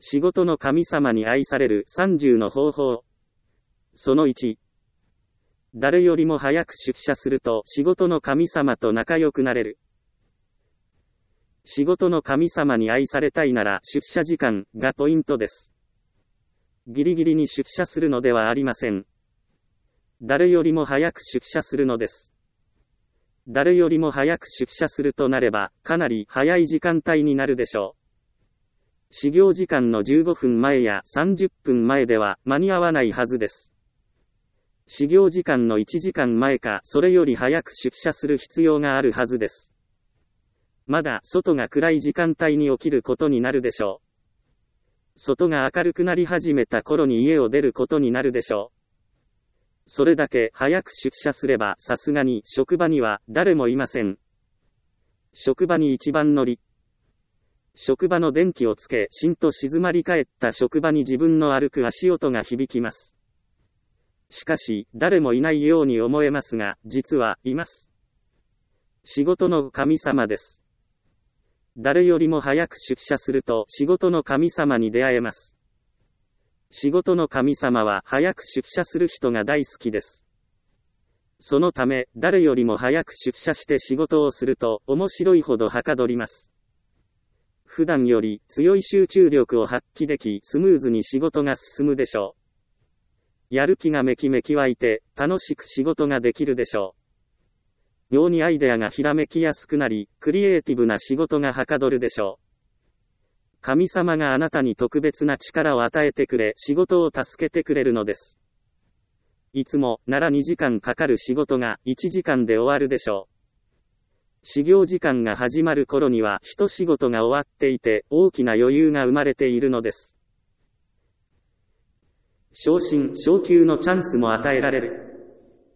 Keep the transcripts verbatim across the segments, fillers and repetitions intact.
仕事の神様に愛されるさんじゅうの方法。そのいち。誰よりも早く出社すると仕事の神様と仲良くなれる。仕事の神様に愛されたいなら出社時間がポイントです。ギリギリに出社するのではありません。誰よりも早く出社するのです。誰よりも早く出社するとなれば、かなり早い時間帯になるでしょう。始業時間のじゅうごふんまえやさんじゅっぷんまえでは間に合わないはずです。始業時間のいちじかんまえかそれより早く出社する必要があるはずです。まだ外が暗い時間帯に起きることになるでしょう。外が明るくなり始めた頃に家を出ることになるでしょう。それだけ早く出社すればさすがに職場には誰もいません。職場に一番乗り。職場の電気をつけ、しんと静まり返った職場に自分の歩く足音が響きます。しかし、誰もいないように思えますが、実はいます。仕事の神様です。誰よりも早く出社すると仕事の神様に出会えます。仕事の神様は早く出社する人が大好きです。そのため、誰よりも早く出社して仕事をすると面白いほどはかどります。普段より強い集中力を発揮でき、スムーズに仕事が進むでしょう。やる気がめきめき湧いて、楽しく仕事ができるでしょう。妙にアイデアがひらめきやすくなり、クリエイティブな仕事がはかどるでしょう。神様があなたに特別な力を与えてくれ、仕事を助けてくれるのです。いつもならにじかんかかる仕事がいちじかんで終わるでしょう。始業時間が始まる頃には一仕事が終わっていて、大きな余裕が生まれているのです。昇進・昇給のチャンスも与えられる。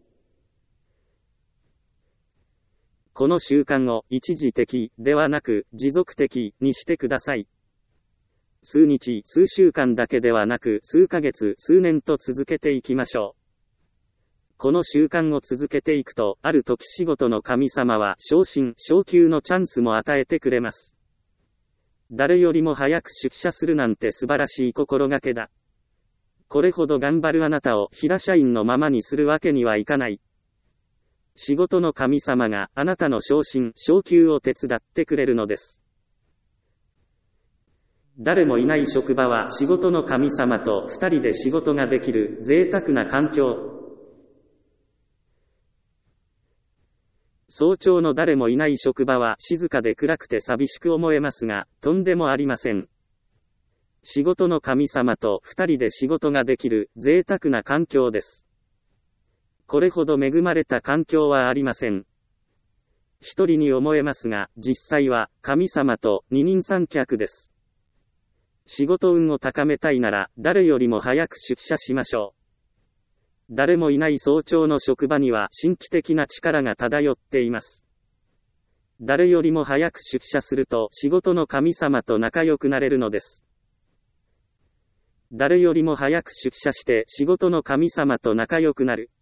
この習慣を一時的ではなく持続的にしてください。数日、数週間だけではなく数ヶ月、数年と続けていきましょう。この習慣を続けていくと、ある時仕事の神様は昇進・昇給のチャンスも与えてくれます。誰よりも早く出社するなんて素晴らしい心がけだ。これほど頑張るあなたを平社員のままにするわけにはいかない。仕事の神様があなたの昇進・昇給を手伝ってくれるのです。誰もいない職場は仕事の神様と二人で仕事ができる贅沢な環境。早朝の誰もいない職場は静かで暗くて寂しく思えますが、とんでもありません。仕事の神様と二人で仕事ができる贅沢な環境です。これほど恵まれた環境はありません。一人に思えますが、実際は神様と二人三脚です。仕事運を高めたいなら、誰よりも早く出社しましょう。誰もいない早朝の職場には神秘的な力が漂っています。誰よりも早く出社すると仕事の神様と仲良くなれるのです。誰よりも早く出社して仕事の神様と仲良くなる。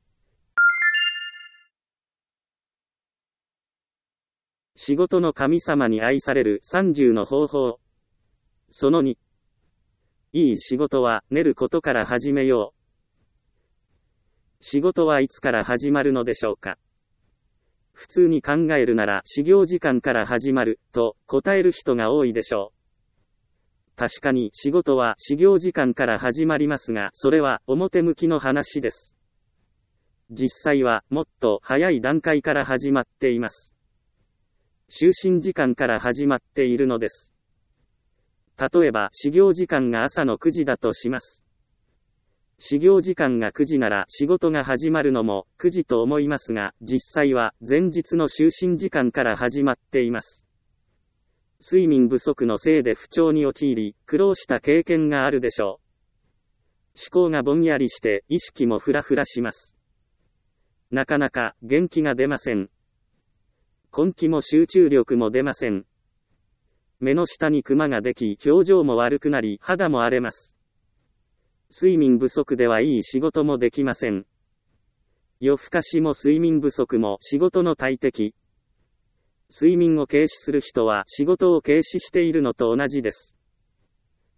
仕事の神様に愛されるさんじゅうの方法。そのに。いい仕事は練ることから始めよう。仕事はいつから始まるのでしょうか。普通に考えるなら始業時間から始まると答える人が多いでしょう。確かに仕事は始業時間から始まりますが、それは表向きの話です。実際はもっと早い段階から始まっています。就寝時間から始まっているのです。例えば始業時間が朝のくじだとします。始業時間がくじなら仕事が始まるのもくじと思いますが、実際は前日の就寝時間から始まっています。睡眠不足のせいで不調に陥り、苦労した経験があるでしょう。思考がぼんやりして意識もフラフラします。なかなか元気が出ません。根気も集中力も出ません。目の下にクマができ、表情も悪くなり、肌も荒れます。睡眠不足ではいい仕事もできません。夜更かしも睡眠不足も仕事の大敵。睡眠を軽視する人は仕事を軽視しているのと同じです。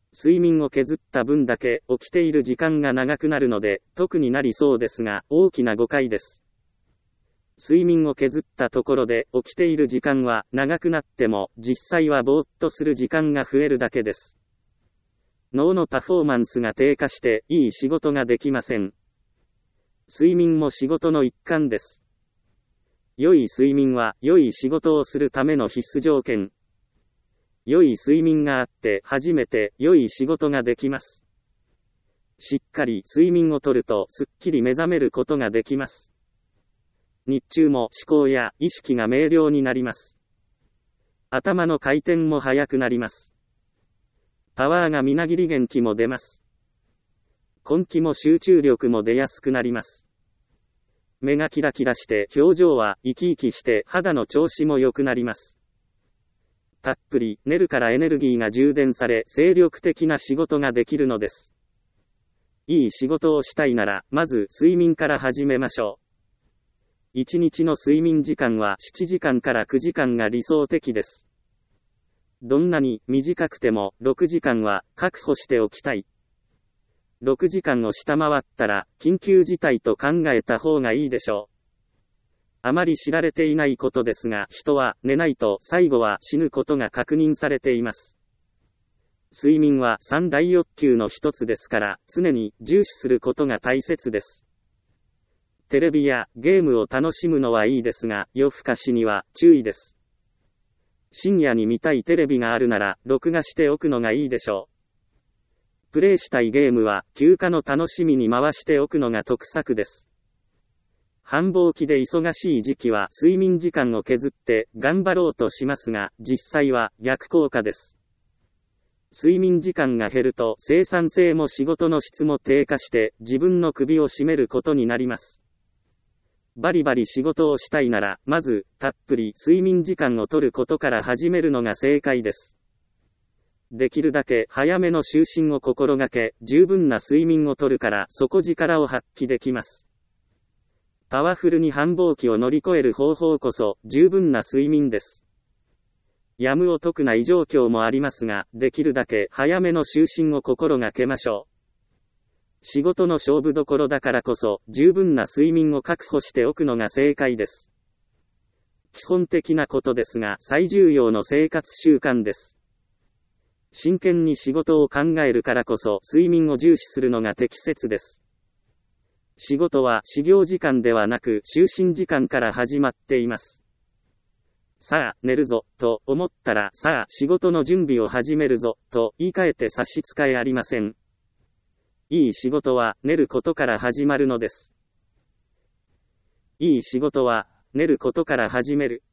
睡眠を削った分だけ起きている時間が長くなるので、特になりそうですが、大きな誤解です。睡眠を削ったところで起きている時間は長くなっても、実際はぼーっとする時間が増えるだけです。脳のパフォーマンスが低下して、いい仕事ができません。睡眠も仕事の一環です。良い睡眠は良い仕事をするための必須条件。良い睡眠があって初めて良い仕事ができます。しっかり睡眠をとるとすっきり目覚めることができます。日中も思考や意識が明瞭になります。頭の回転も速くなります。パワーがみなぎり元気も出ます。根気も集中力も出やすくなります。目がキラキラして表情は生き生きして肌の調子も良くなります。たっぷり寝るからエネルギーが充電され精力的な仕事ができるのです。いい仕事をしたいならまず睡眠から始めましょう。いちにちの睡眠時間はしちじかんからくじかんが理想的です。どんなに短くてもろくじかんは確保しておきたい。ろくじかんを下回ったら緊急事態と考えた方がいいでしょう。あまり知られていないことですが、人は寝ないと最後は死ぬことが確認されています。睡眠は三大欲求の一つですから、常に重視することが大切です。テレビやゲームを楽しむのはいいですが、夜更かしには注意です。深夜に見たいテレビがあるなら、録画しておくのがいいでしょう。プレイしたいゲームは、休暇の楽しみに回しておくのが得策です。繁忙期で忙しい時期は睡眠時間を削って頑張ろうとしますが、実際は逆効果です。睡眠時間が減ると生産性も仕事の質も低下して自分の首を絞めることになります。バリバリ仕事をしたいなら、まずたっぷり睡眠時間を取ることから始めるのが正解です。できるだけ早めの就寝を心がけ、十分な睡眠を取るから底力を発揮できます。パワフルに繁忙期を乗り越える方法こそ十分な睡眠です。やむを得ない状況もありますが、できるだけ早めの就寝を心がけましょう。仕事の勝負どころだからこそ十分な睡眠を確保しておくのが正解です。基本的なことですが、最重要の生活習慣です。真剣に仕事を考えるからこそ睡眠を重視するのが適切です。仕事は始業時間ではなく就寝時間から始まっています。さあ、寝るぞ、と思ったら、さあ、仕事の準備を始めるぞ、と言い換えて差し支えありません。いい仕事は寝ることから始まるのです。いい仕事は寝ることから始める。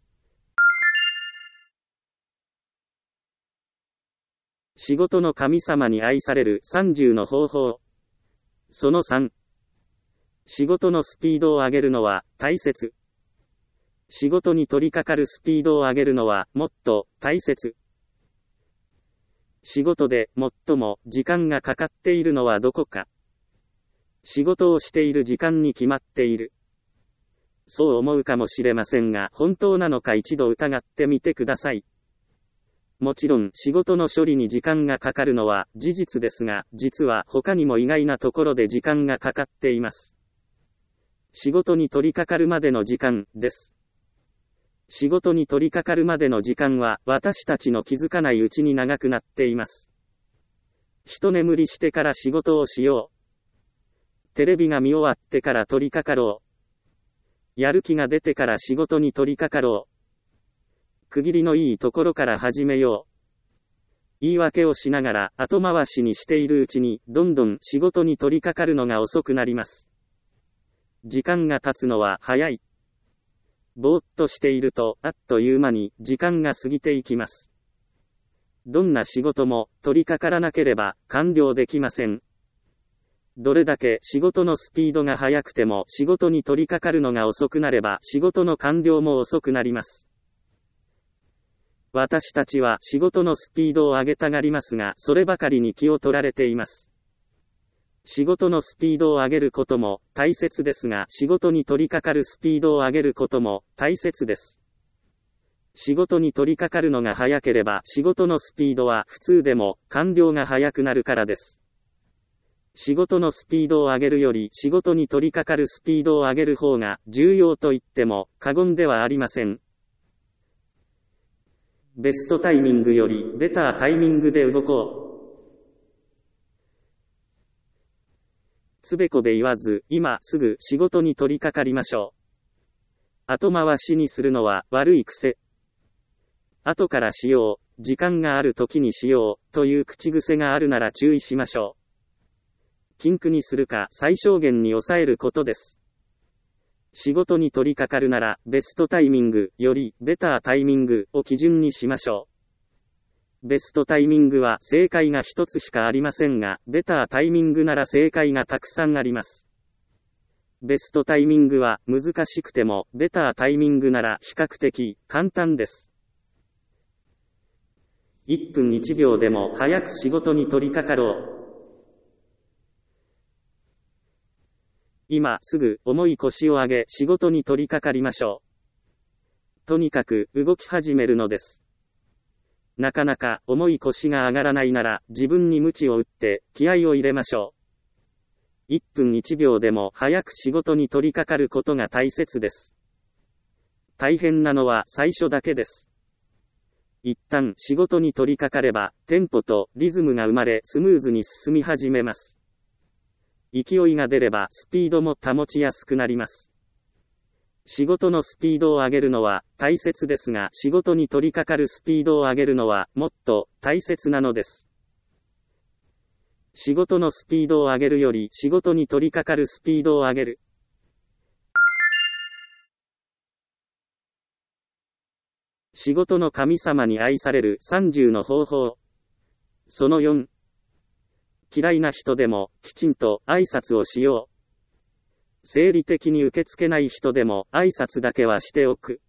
仕事の神様に愛されるさんじゅうの方法。そのさん。仕事のスピードを上げるのは大切。仕事に取り掛かるスピードを上げるのはもっと大切。仕事で最も時間がかかっているのはどこか。仕事をしている時間に決まっている。そう思うかもしれませんが、本当なのか一度疑ってみてください。もちろん仕事の処理に時間がかかるのは事実ですが、実は他にも意外なところで時間がかかっています。仕事に取り掛かるまでの時間です。仕事に取り掛かるまでの時間は私たちの気づかないうちに長くなっています。一眠りしてから仕事をしよう。テレビが見終わってから取り掛かろう。やる気が出てから仕事に取り掛かろう。区切りのいいところから始めよう。言い訳をしながら後回しにしているうちにどんどん仕事に取り掛かるのが遅くなります。時間が経つのは早い。ぼーっとしているとあっという間に時間が過ぎていきます。どんな仕事も取り掛からなければ完了できません。どれだけ仕事のスピードが速くても仕事に取り掛かるのが遅くなれば仕事の完了も遅くなります。私たちは仕事のスピードを上げたがりますが、そればかりに気を取られています。仕事のスピードを上げることも大切ですが、仕事に取り掛かるスピードを上げることも大切です。 仕事に取り掛かるのが早ければ仕事のスピードは普通でも完了が早くなるからです。仕事のスピードを上げるより仕事に取り掛かるスピードを上げる方が重要と言っても過言ではありません。ベストタイミングよりベタータイミングで動こう。つべこべ言わず、今すぐ仕事に取り掛かりましょう。後回しにするのは悪い癖。後からしよう、時間がある時にしよう、という口癖があるなら注意しましょう。禁句にするか最小限に抑えることです。仕事に取り掛かるなら、ベストタイミングよりベタータイミングを基準にしましょう。ベストタイミングは正解が一つしかありませんが、ベタータイミングなら正解がたくさんあります。ベストタイミングは難しくても、ベタータイミングなら比較的簡単です。いっぷんいちびょうでも早く仕事に取り掛かろう。今すぐ重い腰を上げ仕事に取り掛かりましょう。とにかく動き始めるのです。なかなか重い腰が上がらないなら自分に鞭を打って気合を入れましょう。いっぷんいちびょうでも早く仕事に取り掛かることが大切です。大変なのは最初だけです。一旦仕事に取り掛かればテンポとリズムが生まれスムーズに進み始めます。勢いが出ればスピードも保ちやすくなります。仕事のスピードを上げるのは大切ですが、仕事に取り掛かるスピードを上げるのはもっと大切なのです。仕事のスピードを上げるより仕事に取り掛かるスピードを上げる。仕事の神様に愛されるさんじゅうの方法。そのよん。嫌いな人でもきちんと挨拶をしよう。生理的に受け付けない人でも挨拶だけはしておく。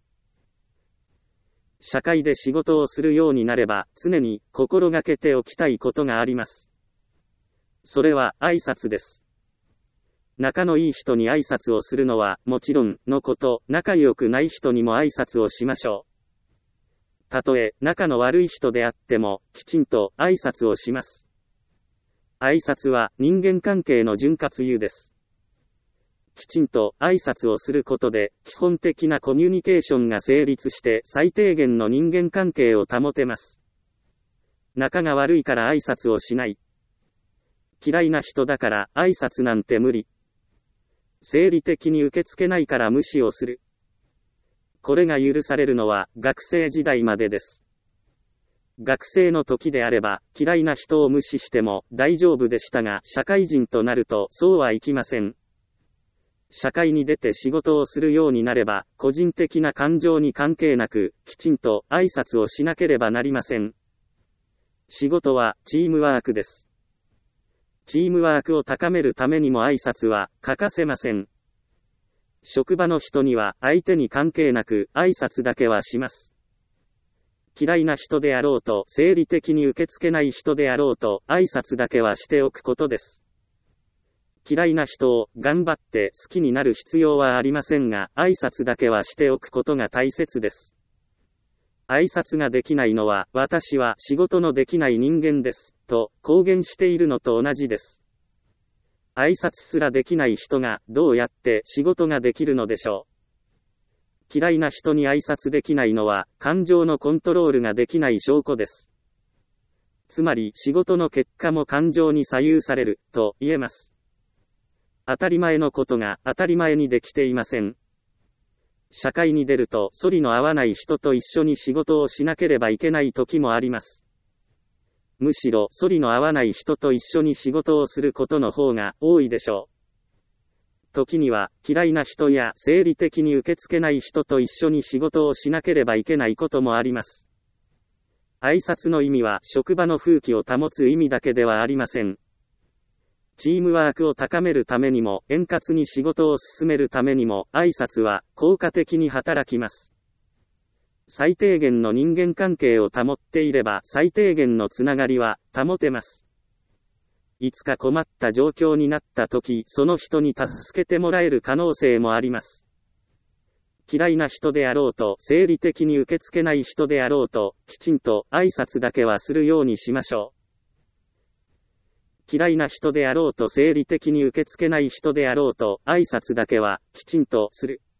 社会で仕事をするようになれば常に心がけておきたいことがあります。それは挨拶です。仲のいい人に挨拶をするのはもちろんのこと、仲良くない人にも挨拶をしましょう。たとえ仲の悪い人であってもきちんと挨拶をします。挨拶は人間関係の潤滑油です。きちんと挨拶をすることで基本的なコミュニケーションが成立して最低限の人間関係を保てます。仲が悪いから挨拶をしない。嫌いな人だから挨拶なんて無理。生理的に受け付けないから無視をする。これが許されるのは学生時代までです。学生の時であれば嫌いな人を無視しても大丈夫でしたが、社会人となるとそうはいきません。社会に出て仕事をするようになれば個人的な感情に関係なくきちんと挨拶をしなければなりません。仕事はチームワークです。チームワークを高めるためにも挨拶は欠かせません。職場の人には相手に関係なく挨拶だけはします。嫌いな人であろうと生理的に受け付けない人であろうと挨拶だけはしておくことです。嫌いな人を頑張って好きになる必要はありませんが、挨拶だけはしておくことが大切です。挨拶ができないのは私は仕事のできない人間ですと公言しているのと同じです。挨拶すらできない人がどうやって仕事ができるのでしょう。嫌いな人に挨拶できないのは感情のコントロールができない証拠です。つまり仕事の結果も感情に左右されると言えます。当たり前のことが当たり前にできていません。社会に出ると反りの合わない人と一緒に仕事をしなければいけない時もあります。むしろ反りの合わない人と一緒に仕事をすることの方が多いでしょう。時には嫌いな人や生理的に受け付けない人と一緒に仕事をしなければいけないこともあります。挨拶の意味は職場の風紀を保つ意味だけではありません。チームワークを高めるためにも円滑に仕事を進めるためにも挨拶は効果的に働きます。最低限の人間関係を保っていれば最低限のつながりは保てます。いつか困った状況になった時、その人に助けてもらえる可能性もあります。 嫌いな人であろうと、生理的に受け付けない人であろうと、きちんと挨拶だけはするようにしましょう。嫌いな人であろうと、生理的に受け付けない人であろうと、挨拶だけはきちんとする。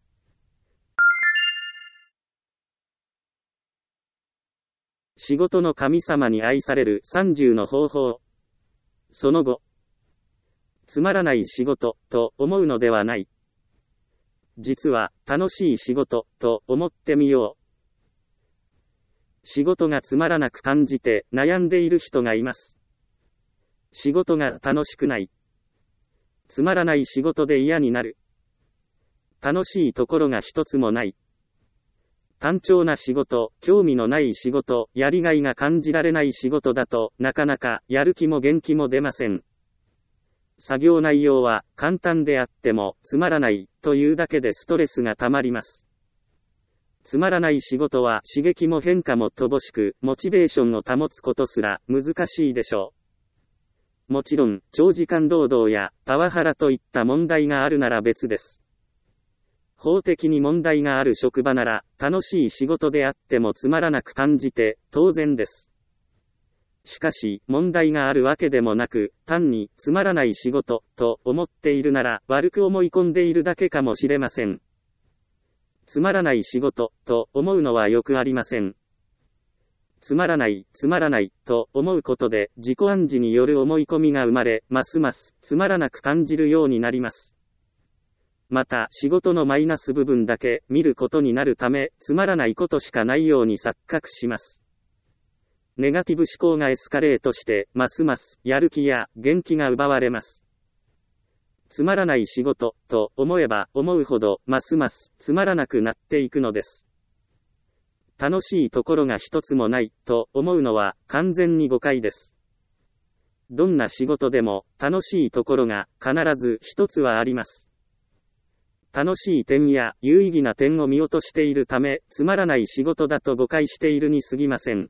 仕事の神様に愛されるさんじゅうの方法。その後、つまらない仕事と思うのではない。実は楽しい仕事と思ってみよう。仕事がつまらなく感じて悩んでいる人がいます。仕事が楽しくない。つまらない仕事で嫌になる。楽しいところが一つもない。単調な仕事、興味のない仕事、やりがいが感じられない仕事だと、なかなかやる気も元気も出ません。作業内容は簡単であってもつまらないというだけでストレスがたまります。つまらない仕事は刺激も変化も乏しく、モチベーションを保つことすら難しいでしょう。もちろん、長時間労働やパワハラといった問題があるなら別です。法的に問題がある職場なら、楽しい仕事であってもつまらなく感じて当然です。しかし、問題があるわけでもなく、単につまらない仕事と思っているなら、悪く思い込んでいるだけかもしれません。つまらない仕事と思うのはよくありません。つまらない、つまらないと思うことで、自己暗示による思い込みが生まれ、ますますつまらなく感じるようになります。また、仕事のマイナス部分だけ見ることになるため、つまらないことしかないように錯覚します。ネガティブ思考がエスカレートして、ますますやる気や元気が奪われます。つまらない仕事と思えば思うほど、ますますつまらなくなっていくのです。楽しいところが一つもないと思うのは完全に誤解です。どんな仕事でも楽しいところが必ず一つはあります。楽しい点や有意義な点を見落としているため、つまらない仕事だと誤解しているに過ぎません。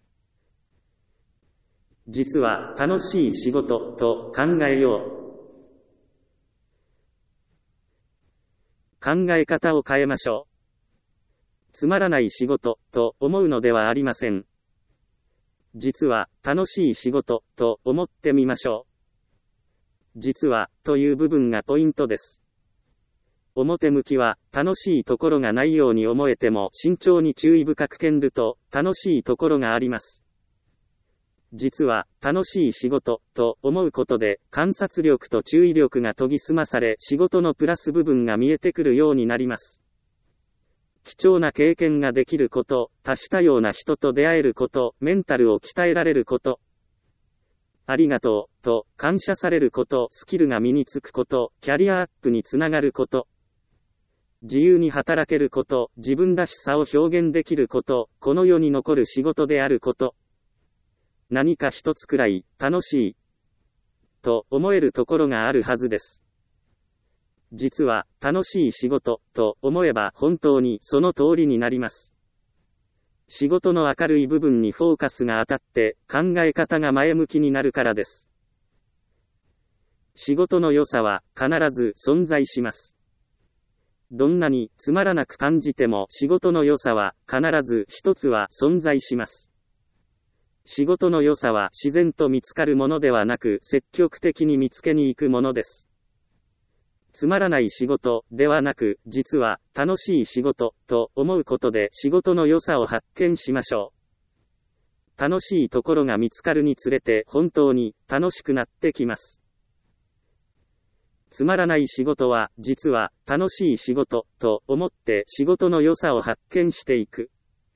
実は楽しい仕事と考えよう。考え方を変えましょう。つまらない仕事と思うのではありません。実は楽しい仕事と思ってみましょう。実はという部分がポイントです。表向きは楽しいところがないように思えても慎重に注意深く見ると楽しいところがあります。実は楽しい仕事と思うことで観察力と注意力が研ぎ澄まされ仕事のプラス部分が見えてくるようになります。貴重な経験ができること、多種多様な人と出会えること、メンタルを鍛えられること、ありがとうと感謝されること、スキルが身につくこと、キャリアアップにつながること、自由に働けること、自分らしさを表現できること、この世に残る仕事であること。何か一つくらい楽しいと思えるところがあるはずです。実は楽しい仕事と思えば本当にその通りになります。仕事の明るい部分にフォーカスが当たって考え方が前向きになるからです。仕事の良さは必ず存在します。どんなにつまらなく感じても仕事の良さは必ず一つは存在します。仕事の良さは自然と見つかるものではなく積極的に見つけに行くものです。つまらない仕事ではなく、実は楽しい仕事と思うことで仕事の良さを発見しましょう。楽しいところが見つかるにつれて本当に楽しくなってきます。つまらない仕事は実は楽しい仕事と思って仕事の良さを発見していく。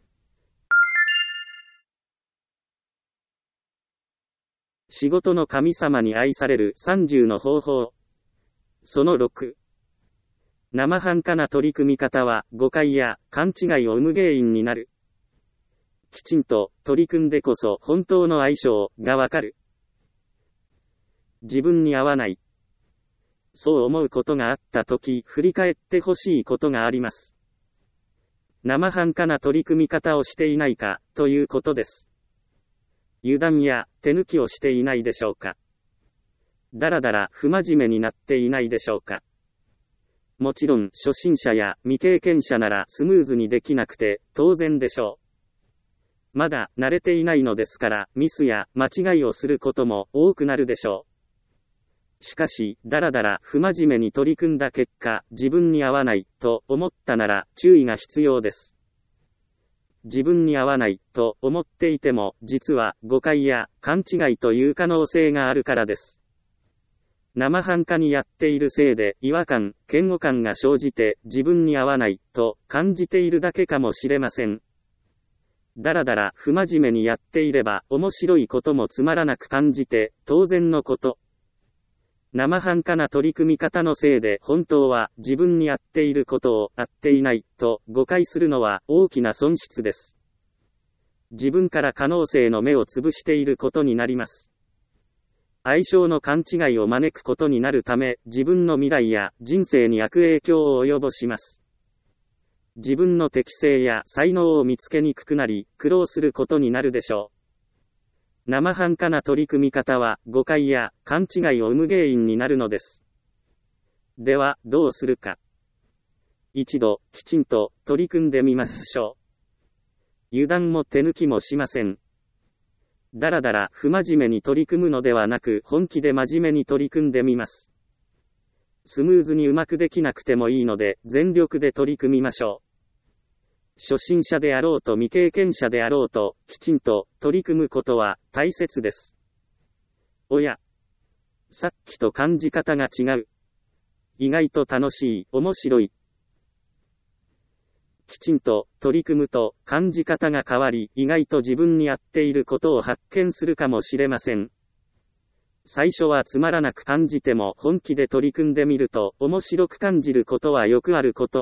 仕事の神様に愛されるさんじゅうの方法。そのろく。生半可な取り組み方は誤解や勘違いを生む原因になる。きちんと取り組んでこそ本当の相性がわかる。自分に合わない。そう思うことがあったとき、振り返ってほしいことがあります。生半可な取り組み方をしていないか、ということです。油断や手抜きをしていないでしょうか。だらだら不真面目になっていないでしょうか。 もちろん初心者や未経験者ならスムーズにできなくて当然でしょう。まだ慣れていないのですからミスや間違いをすることも多くなるでしょう。しかし、だらだら不真面目に取り組んだ結果、自分に合わないと思ったなら注意が必要です。自分に合わないと思っていても、実は誤解や勘違いという可能性があるからです。生半可にやっているせいで違和感、嫌悪感が生じて自分に合わないと感じているだけかもしれません。だらだら不真面目にやっていれば面白いこともつまらなく感じて当然のこと。生半可な取り組み方のせいで本当は自分に合っていることを合っていないと誤解するのは大きな損失です。自分から可能性の目をつぶしていることになります。相性の勘違いを招くことになるため、自分の未来や人生に悪影響を及ぼします。自分の適性や才能を見つけにくくなり、苦労することになるでしょう。生半可な取り組み方は誤解や勘違いを生む原因になるのです。では、どうするか。一度、きちんと取り組んでみましょう。油断も手抜きもしません。だらだら不真面目に取り組むのではなく、本気で真面目に取り組んでみます。スムーズにうまくできなくてもいいので、全力で取り組みましょう。初心者であろうと未経験者であろうと、きちんと取り組むことは大切です。おや、さっきと感じ方が違う。意外と楽しい、面白い。きちんと取り組むと感じ方が変わり、意外と自分に合っていることを発見するかもしれません。最初はつまらなく感じても本気で取り組んでみると面白く感じることはよくあること。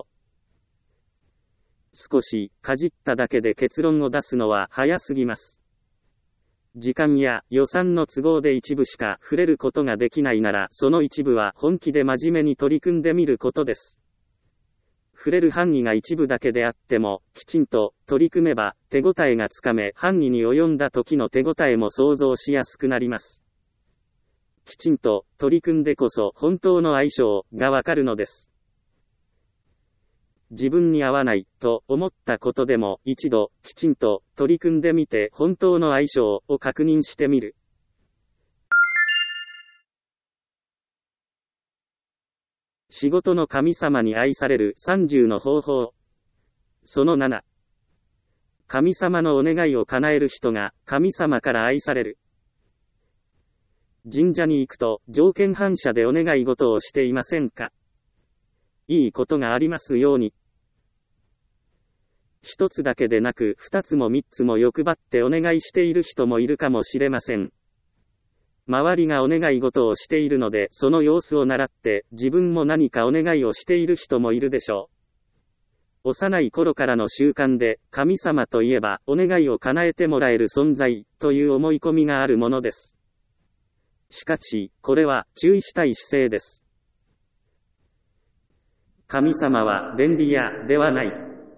少しかじっただけで結論を出すのは早すぎます。時間や予算の都合で一部しか触れることができないなら、その一部は本気で真面目に取り組んでみることです。触れる範囲が一部だけであっても、きちんと取り組めば手応えがつかめ、範囲に及んだ時の手応えも想像しやすくなります。きちんと取り組んでこそ本当の相性がわかるのです。自分に合わないと思ったことでも一度きちんと取り組んでみて本当の相性を確認してみる。仕事の神様に愛されるさんじゅうの方法。そのなな。神様のお願いを叶える人が神様から愛される。神社に行くと条件反射でお願い事をしていませんか？いいことがありますように。一つだけでなく二つも三つも欲張ってお願いしている人もいるかもしれません。周りがお願い事をしているのでその様子を習って自分も何かお願いをしている人もいるでしょう。幼い頃からの習慣で神様といえばお願いを叶えてもらえる存在という思い込みがあるものです。しかし、これは注意したい姿勢です。神様は便利屋ではない。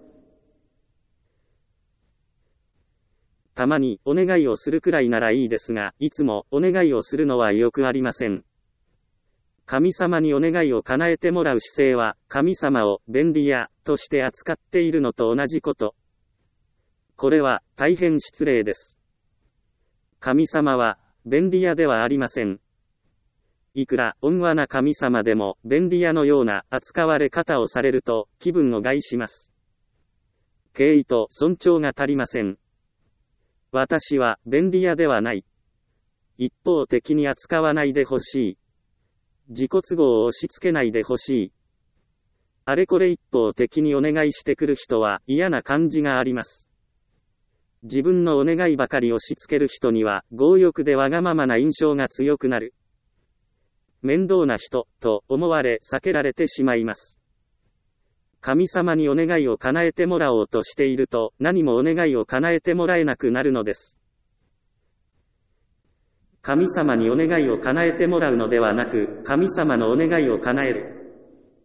たまにお願いをするくらいならいいですが、いつもお願いをするのはよくありません。神様にお願いを叶えてもらう姿勢は、神様を便利屋として扱っているのと同じこと。これは大変失礼です。神様は便利屋ではありません。いくら温和な神様でも便利屋のような扱われ方をされると気分を害します。敬意と尊重が足りません。私は便利屋ではない。一方的に扱わないでほしい。自己都合を押し付けないでほしい。あれこれ一方的にお願いしてくる人は嫌な感じがあります。自分のお願いばかり押し付ける人には強欲でわがままな印象が強くなる。面倒な人と思われ避けられてしまいます。神様にお願いを叶えてもらおうとしていると何もお願いを叶えてもらえなくなるのです。神様にお願いを叶えてもらうのではなく、神様のお願いを叶える。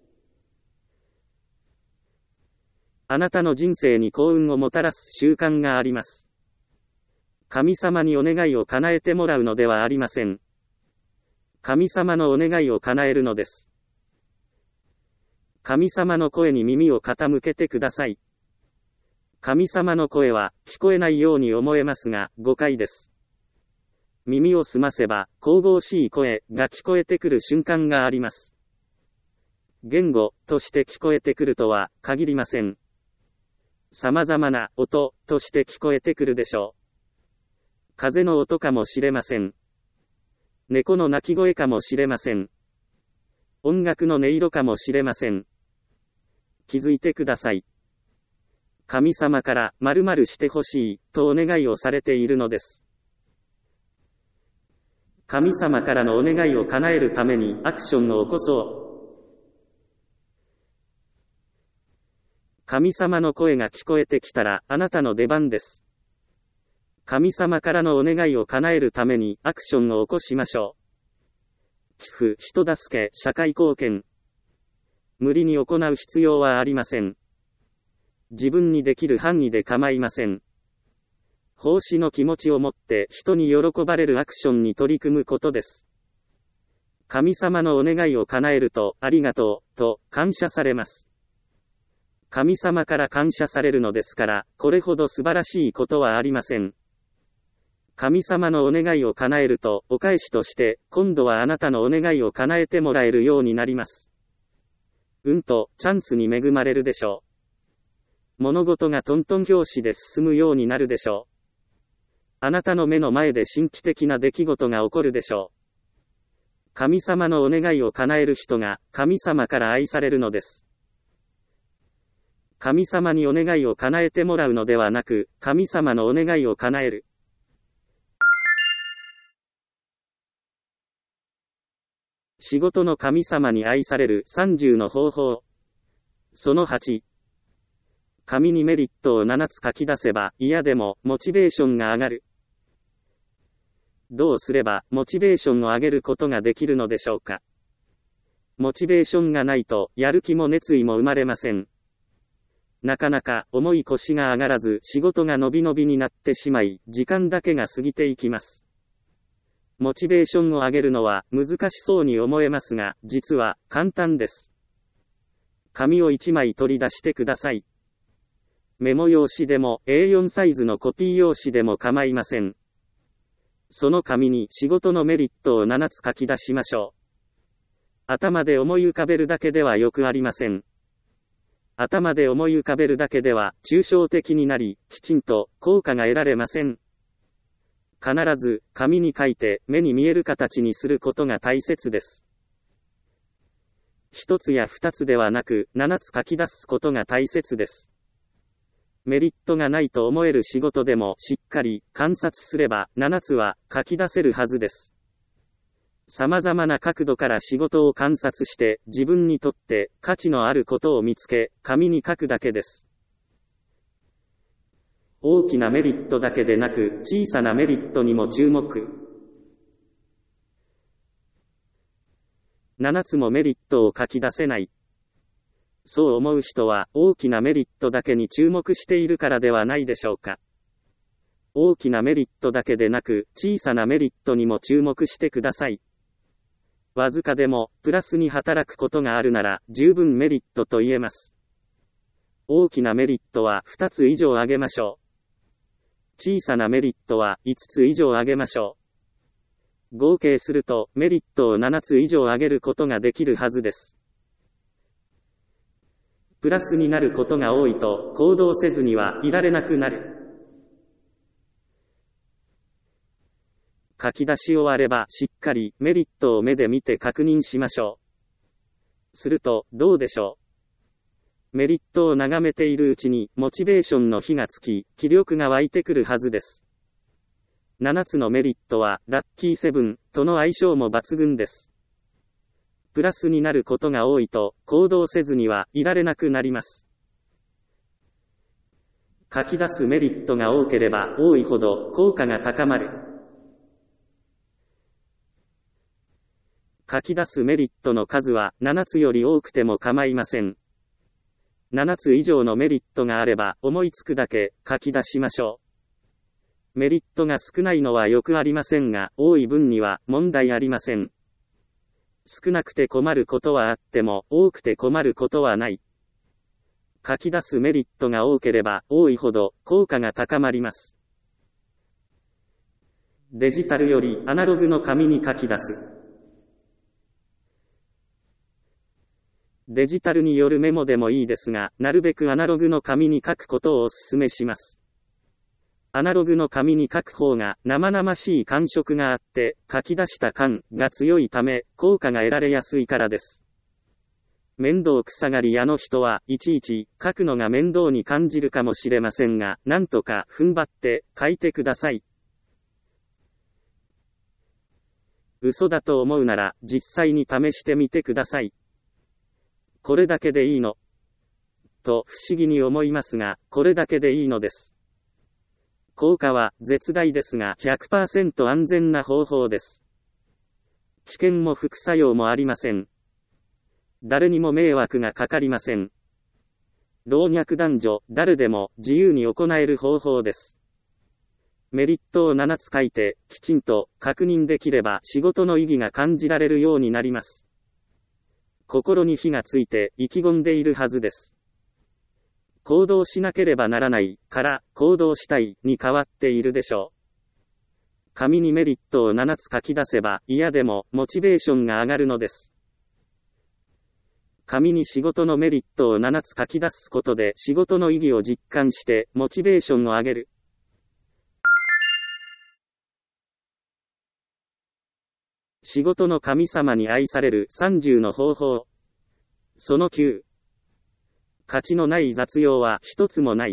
あなたの人生に幸運をもたらす習慣があります。神様にお願いを叶えてもらうのではありません。神様のお願いを叶えるのです。 神様の声に耳を傾けてください。神様の声は聞こえないように思えますが、誤解です。耳を澄ませば、神々しい声が聞こえてくる瞬間があります。言語として聞こえてくるとは限りません。様々な音として聞こえてくるでしょう。風の音かもしれません。猫の鳴き声かもしれません。音楽の音色かもしれません。気づいてください。神様から〇〇してほしいとお願いをされているのです。神様からのお願いを叶えるためにアクションを起こそう。神様の声が聞こえてきたらあなたの出番です。神様からのお願いを叶えるためにアクションを起こしましょう。寄付、人助け、社会貢献。無理に行う必要はありません。自分にできる範囲で構いません。奉仕の気持ちを持って人に喜ばれるアクションに取り組むことです。神様のお願いを叶えると、ありがとう、と感謝されます。神様から感謝されるのですから、これほど素晴らしいことはありません。神様のお願いを叶えると、お返しとして、今度はあなたのお願いを叶えてもらえるようになります。運とチャンスに恵まれるでしょう。物事がトントン拍子で進むようになるでしょう。あなたの目の前で神秘的な出来事が起こるでしょう。神様のお願いを叶える人が、神様から愛されるのです。神様にお願いを叶えてもらうのではなく、神様のお願いを叶える。仕事の神様に愛されるさんじゅうの方法。そのはち。紙にメリットをななつ書き出せば、嫌でも、モチベーションが上がる。どうすれば、モチベーションを上げることができるのでしょうか。モチベーションがないと、やる気も熱意も生まれません。なかなか、重い腰が上がらず、仕事が伸び伸びになってしまい、時間だけが過ぎていきます。モチベーションを上げるのは、難しそうに思えますが、実は、簡単です。紙をいちまい取り出してください。メモ用紙でも エーよん サイズのコピー用紙でも構いません。その紙に仕事のメリットをななつ書き出しましょう。頭で思い浮かべるだけではよくありません。頭で思い浮かべるだけでは抽象的になり、きちんと効果が得られません。必ず紙に書いて目に見える形にすることが大切です。一つや二つではなく、七つ書き出すことが大切です。メリットがないと思える仕事でもしっかり観察すればななつは書き出せるはずです。様々な角度から仕事を観察して自分にとって価値のあることを見つけ、紙に書くだけです。大きなメリットだけでなく小さなメリットにも注目。ななつもメリットを書き出せない。そう思う人は大きなメリットだけに注目しているからではないでしょうか。大きなメリットだけでなく小さなメリットにも注目してください。わずかでもプラスに働くことがあるなら十分メリットと言えます。大きなメリットはふたつ以上挙げましょう。小さなメリットはいつつ以上挙げましょう。合計するとメリットをななつ以上挙げることができるはずです。プラスになることが多いと行動せずにはいられなくなる。書き出し終わればしっかりメリットを目で見て確認しましょう。するとどうでしょう。メリットを眺めているうちにモチベーションの火がつき、気力が湧いてくるはずです。ななつのメリットはラッキーセブンとの相性も抜群です。プラスになることが多いと行動せずにはいられなくなります。書き出すメリットが多ければ多いほど効果が高まる。書き出すメリットの数はななつより多くても構いません。ななつ以上のメリットがあれば思いつくだけ書き出しましょう。メリットが少ないのはよくありませんが、多い分には問題ありません。 少なくて困ることはあっても、多くて困ることはない。書き出すメリットが多ければ多いほど効果が高まります。デジタルよりアナログの紙に書き出す。デジタルによるメモでもいいですが、なるべくアナログの紙に書くことをお勧めします。アナログの紙に書く方が生々しい感触があって、書き出した感が強いため、効果が得られやすいからです。面倒くさがり屋の人はいちいち書くのが面倒に感じるかもしれませんが、なんとか踏ん張って書いてください。嘘だと思うなら実際に試してみてください。これだけでいいの？と不思議に思いますが、これだけでいいのです。効果は絶大ですが ひゃくパーセント 安全な方法です。危険も副作用もありません。誰にも迷惑がかかりません。老若男女、誰でも自由に行える方法です。メリットをななつ書いて、きちんと確認できれば仕事の意義が感じられるようになります。心に火がついて意気込んでいるはずです。行動しなければならないから行動したいに変わっているでしょう。紙にメリットをななつ書き出せば嫌でもモチベーションが上がるのです。紙に仕事のメリットをななつ書き出すことで仕事の意義を実感してモチベーションを上げる。仕事の神様に愛されるさんじゅうの方法。そのきゅう。価値のない雑用は一つもない。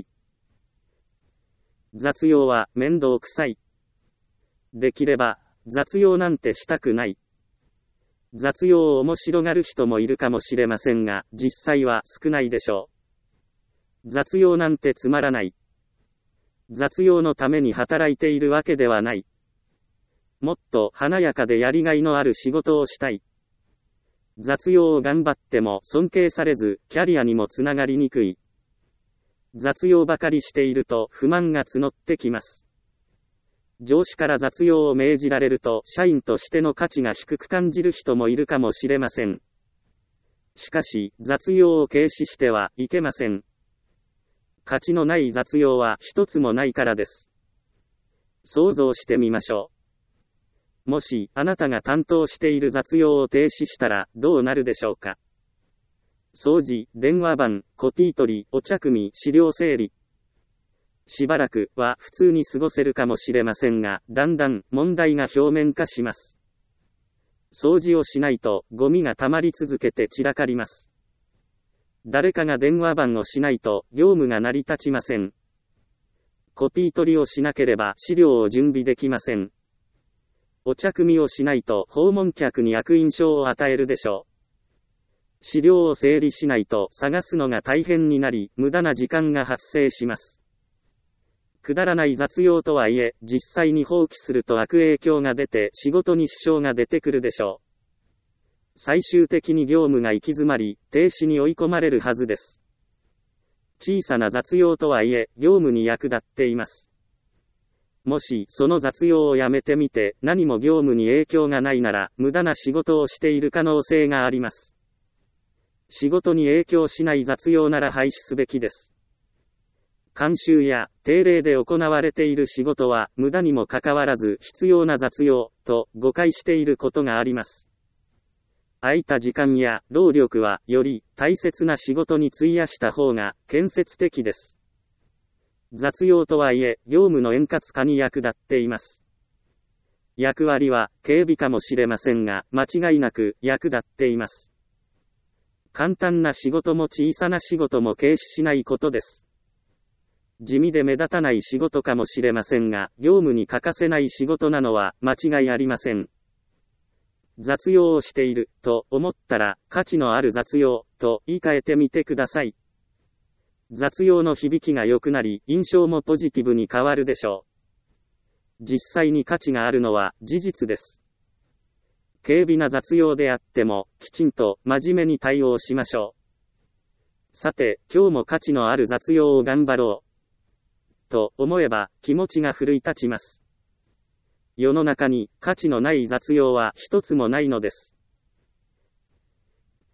雑用は面倒くさい。できれば雑用なんてしたくない。雑用を面白がる人もいるかもしれませんが、実際は少ないでしょう。雑用なんてつまらない。雑用のために働いているわけではない。もっと華やかでやりがいのある仕事をしたい。雑用を頑張っても尊敬されず、キャリアにもつながりにくい。雑用ばかりしていると不満が募ってきます。上司から雑用を命じられると社員としての価値が低く感じる人もいるかもしれません。しかし、雑用を軽視してはいけません。価値のない雑用は一つもないからです。想像してみましょう。もし、あなたが担当している雑用を停止したら、どうなるでしょうか。掃除、電話番、コピー取り、お茶組み、資料整理。しばらくは普通に過ごせるかもしれませんが、だんだん問題が表面化します。掃除をしないと、ゴミが溜まり続けて散らかります。誰かが電話番をしないと、業務が成り立ちません。コピー取りをしなければ資料を準備できません。お茶組みをしないと訪問客に悪印象を与えるでしょう。資料を整理しないと探すのが大変になり、無駄な時間が発生します。くだらない雑用とはいえ、実際に放棄すると悪影響が出て仕事に支障が出てくるでしょう。最終的に業務が行き詰まり、停止に追い込まれるはずです。小さな雑用とはいえ、業務に役立っています。もし、その雑用をやめてみて、何も業務に影響がないなら、無駄な仕事をしている可能性があります。仕事に影響しない雑用なら廃止すべきです。慣習や定例で行われている仕事は、無駄にもかかわらず必要な雑用、と誤解していることがあります。空いた時間や労力は、より大切な仕事に費やした方が建設的です。雑用とはいえ、業務の円滑化に役立っています。役割は、軽微かもしれませんが、間違いなく役立っています。簡単な仕事も小さな仕事も軽視しないことです。地味で目立たない仕事かもしれませんが、業務に欠かせない仕事なのは間違いありません。雑用をしている、と思ったら、価値のある雑用、と言い換えてみてください。雑用の響きが良くなり、印象もポジティブに変わるでしょう。実際に価値があるのは事実です。軽微な雑用であっても、きちんと真面目に対応しましょう。さて、今日も価値のある雑用を頑張ろう。と思えば、気持ちが奮い立ちます。世の中に価値のない雑用は一つもないのです。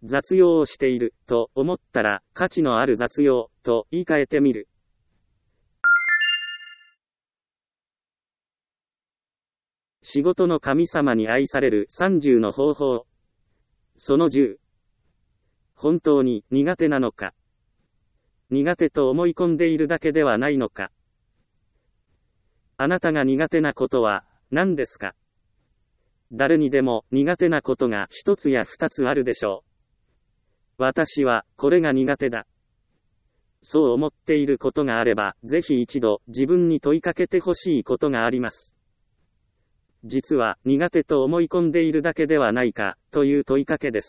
雑用をしていると思ったら価値のある雑用と言い換えてみる。仕事の神様に愛されるさんじゅうの方法。そのじゅう。本当に苦手なのか。苦手と思い込んでいるだけではないのか。あなたが苦手なことは何ですか？誰にでも苦手なことが一つや二つあるでしょう。私はこれが苦手だ。そう思っていることがあれば、ぜひ一度自分に問いかけてほしいことがあります。実は苦手と思い込んでいるだけではないかという問いかけです。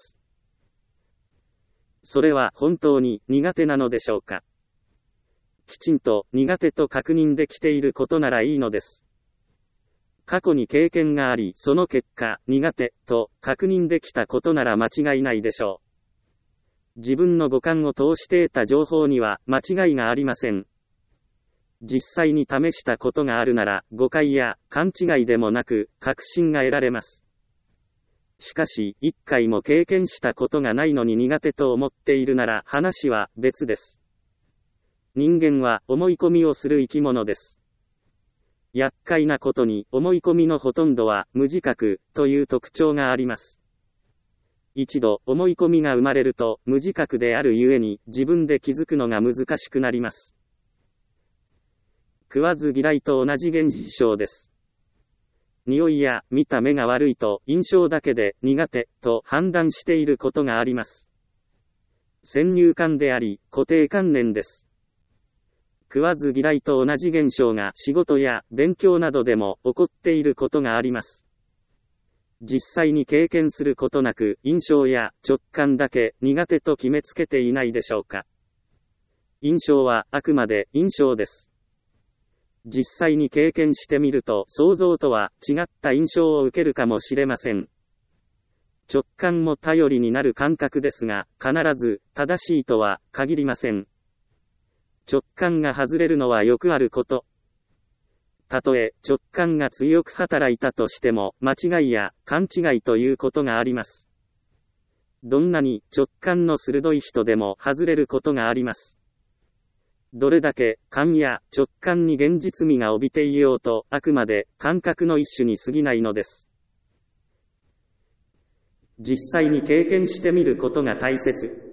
それは本当に苦手なのでしょうか？きちんと苦手と確認できていることならいいのです。過去に経験があり、その結果、苦手と確認できたことなら間違いないでしょう。自分の五感を通して得た情報には間違いがありません。実際に試したことがあるなら、誤解や勘違いでもなく、確信が得られます。しかし、一回も経験したことがないのに苦手と思っているなら、話は別です。人間は思い込みをする生き物です。厄介なことに、思い込みのほとんどは無自覚という特徴があります。一度思い込みが生まれると、無自覚であるゆえに自分で気づくのが難しくなります。食わず嫌いと同じ現象です。匂いや見た目が悪いと印象だけで苦手と判断していることがあります。先入観であり、固定観念です。食わず嫌いと同じ現象が仕事や勉強などでも起こっていることがあります。実際に経験することなく、印象や直感だけ苦手と決めつけていないでしょうか。印象はあくまで印象です。実際に経験してみると、想像とは違った印象を受けるかもしれません。直感も頼りになる感覚ですが、必ず正しいとは限りません。直感が外れるのはよくあること。たとえ直感が強く働いたとしても、間違いや勘違いということがあります。どんなに直感の鋭い人でも外れることがあります。どれだけ勘や直感に現実味が帯びていようと、あくまで感覚の一種に過ぎないのです。実際に経験してみることが大切。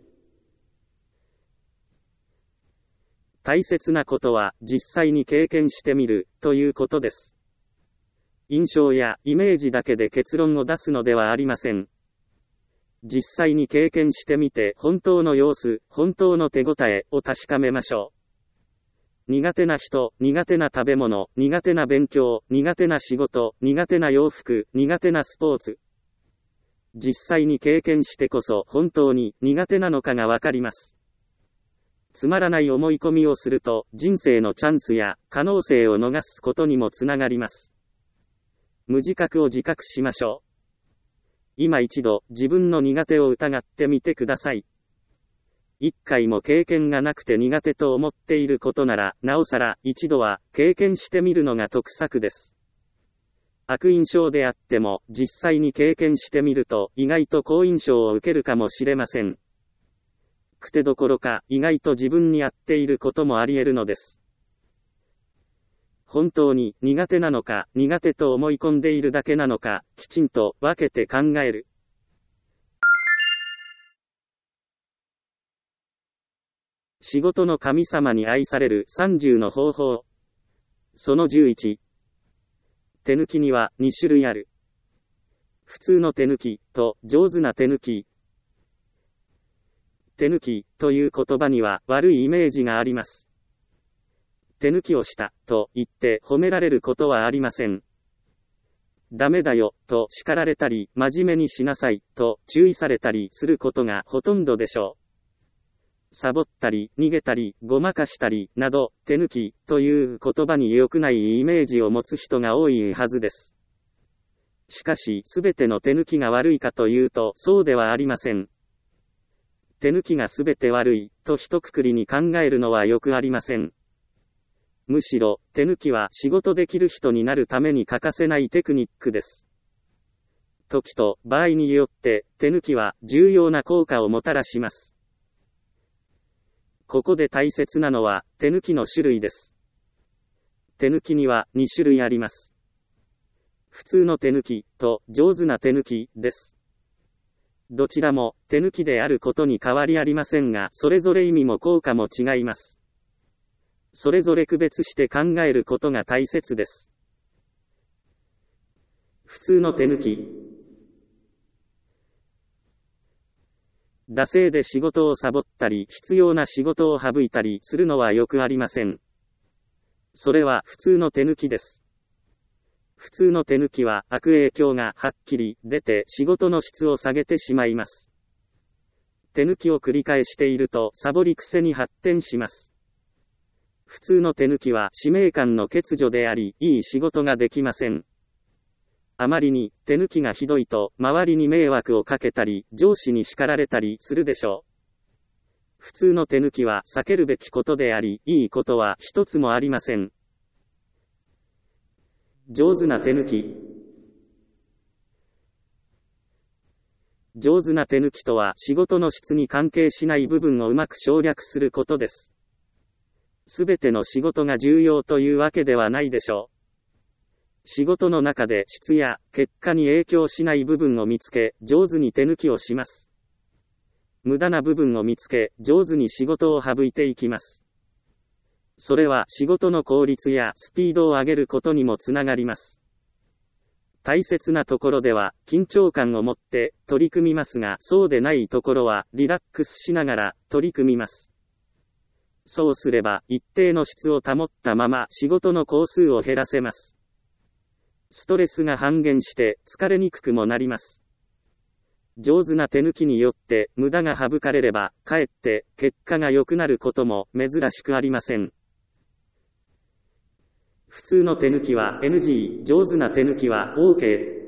大切なことは、実際に経験してみるということです。印象やイメージだけで結論を出すのではありません。実際に経験してみて、本当の様子、本当の手応えを確かめましょう。苦手な人、苦手な食べ物、苦手な勉強、苦手な仕事、苦手な洋服、苦手なスポーツ。実際に経験してこそ本当に苦手なのかがわかります。つまらない思い込みをすると、人生のチャンスや可能性を逃すことにもつながります。無自覚を自覚しましょう。今一度、自分の苦手を疑ってみてください。一回も経験がなくて苦手と思っていることなら、なおさら一度は経験してみるのが得策です。悪印象であっても、実際に経験してみると、意外と好印象を受けるかもしれません。くてどころか、意外と自分に合っていることもあり得るのです。本当に苦手なのか、苦手と思い込んでいるだけなのか、きちんと分けて考える。仕事の神様に愛されるさんじゅうの方法。そのじゅういち。手抜きにはに種類ある。普通の手抜きと上手な手抜き。手抜きという言葉には悪いイメージがあります。手抜きをしたと言って褒められることはありません。ダメだよと叱られたり、真面目にしなさいと注意されたりすることがほとんどでしょう。サボったり、逃げたり、ごまかしたりなど、手抜きという言葉に良くないイメージを持つ人が多いはずです。しかし、すべての手抜きが悪いかというと、そうではありません。手抜きがすべて悪いと一括りに考えるのはよくありません。むしろ、手抜きは仕事できる人になるために欠かせないテクニックです。 時と場合によって、手抜きは重要な効果をもたらします。ここで大切なのは、手抜きの種類です。手抜きにはに種類あります。普通の手抜きと上手な手抜きです。どちらも手抜きであることに変わりありませんが、それぞれ意味も効果も違います。それぞれ区別して考えることが大切です。普通の手抜き。惰性で仕事をサボったり、必要な仕事を省いたりするのはよくありません。それは普通の手抜きです。普通の手抜きは悪影響がはっきり出て仕事の質を下げてしまいます。手抜きを繰り返しているとサボり癖に発展します。普通の手抜きは使命感の欠如であり、いい仕事ができません。あまりに手抜きがひどいと周りに迷惑をかけたり、上司に叱られたりするでしょう。普通の手抜きは避けるべきことであり、いいことは一つもありません。上手な手抜き。上手な手抜きとは仕事の質に関係しない部分をうまく省略することです。すべての仕事が重要というわけではないでしょう。仕事の中で質や結果に影響しない部分を見つけ、上手に手抜きをします。無駄な部分を見つけ、上手に仕事を省いていきます。それは仕事の効率やスピードを上げることにもつながります。大切なところでは緊張感を持って取り組みますが、そうでないところはリラックスしながら取り組みます。そうすれば一定の質を保ったまま仕事の工数を減らせます。ストレスが半減して疲れにくくもなります。上手な手抜きによって無駄が省かれれば、かえって結果が良くなることも珍しくありません。普通の手抜きは エヌジー、上手な手抜きは オーケー。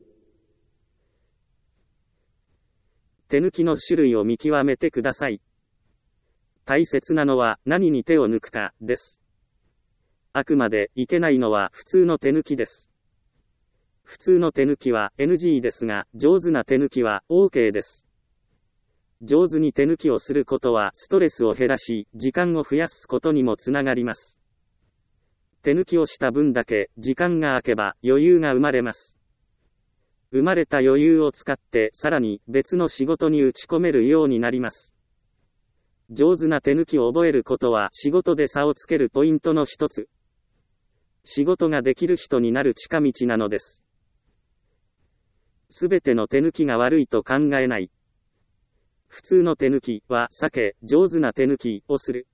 手抜きの種類を見極めてください。大切なのは何に手を抜くかです。あくまでいけないのは普通の手抜きです。普通の手抜きは エヌジー ですが、上手な手抜きは オーケー です。上手に手抜きをすることはストレスを減らし、時間を増やすことにもつながります。手抜きをした分だけ時間が空けば余裕が生まれます。生まれた余裕を使ってさらに別の仕事に打ち込めるようになります。上手な手抜きを覚えることは仕事で差をつけるポイントの一つ。仕事ができる人になる近道なのです。すべての手抜きが悪いと考えない。普通の手抜きは避け、上手な手抜きをする。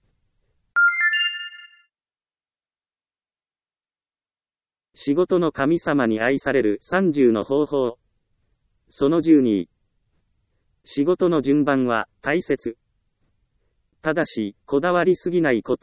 仕事の神様に愛されるさんじゅうの方法。そのじゅうに。仕事の順番は大切。ただし、こだわりすぎないこと。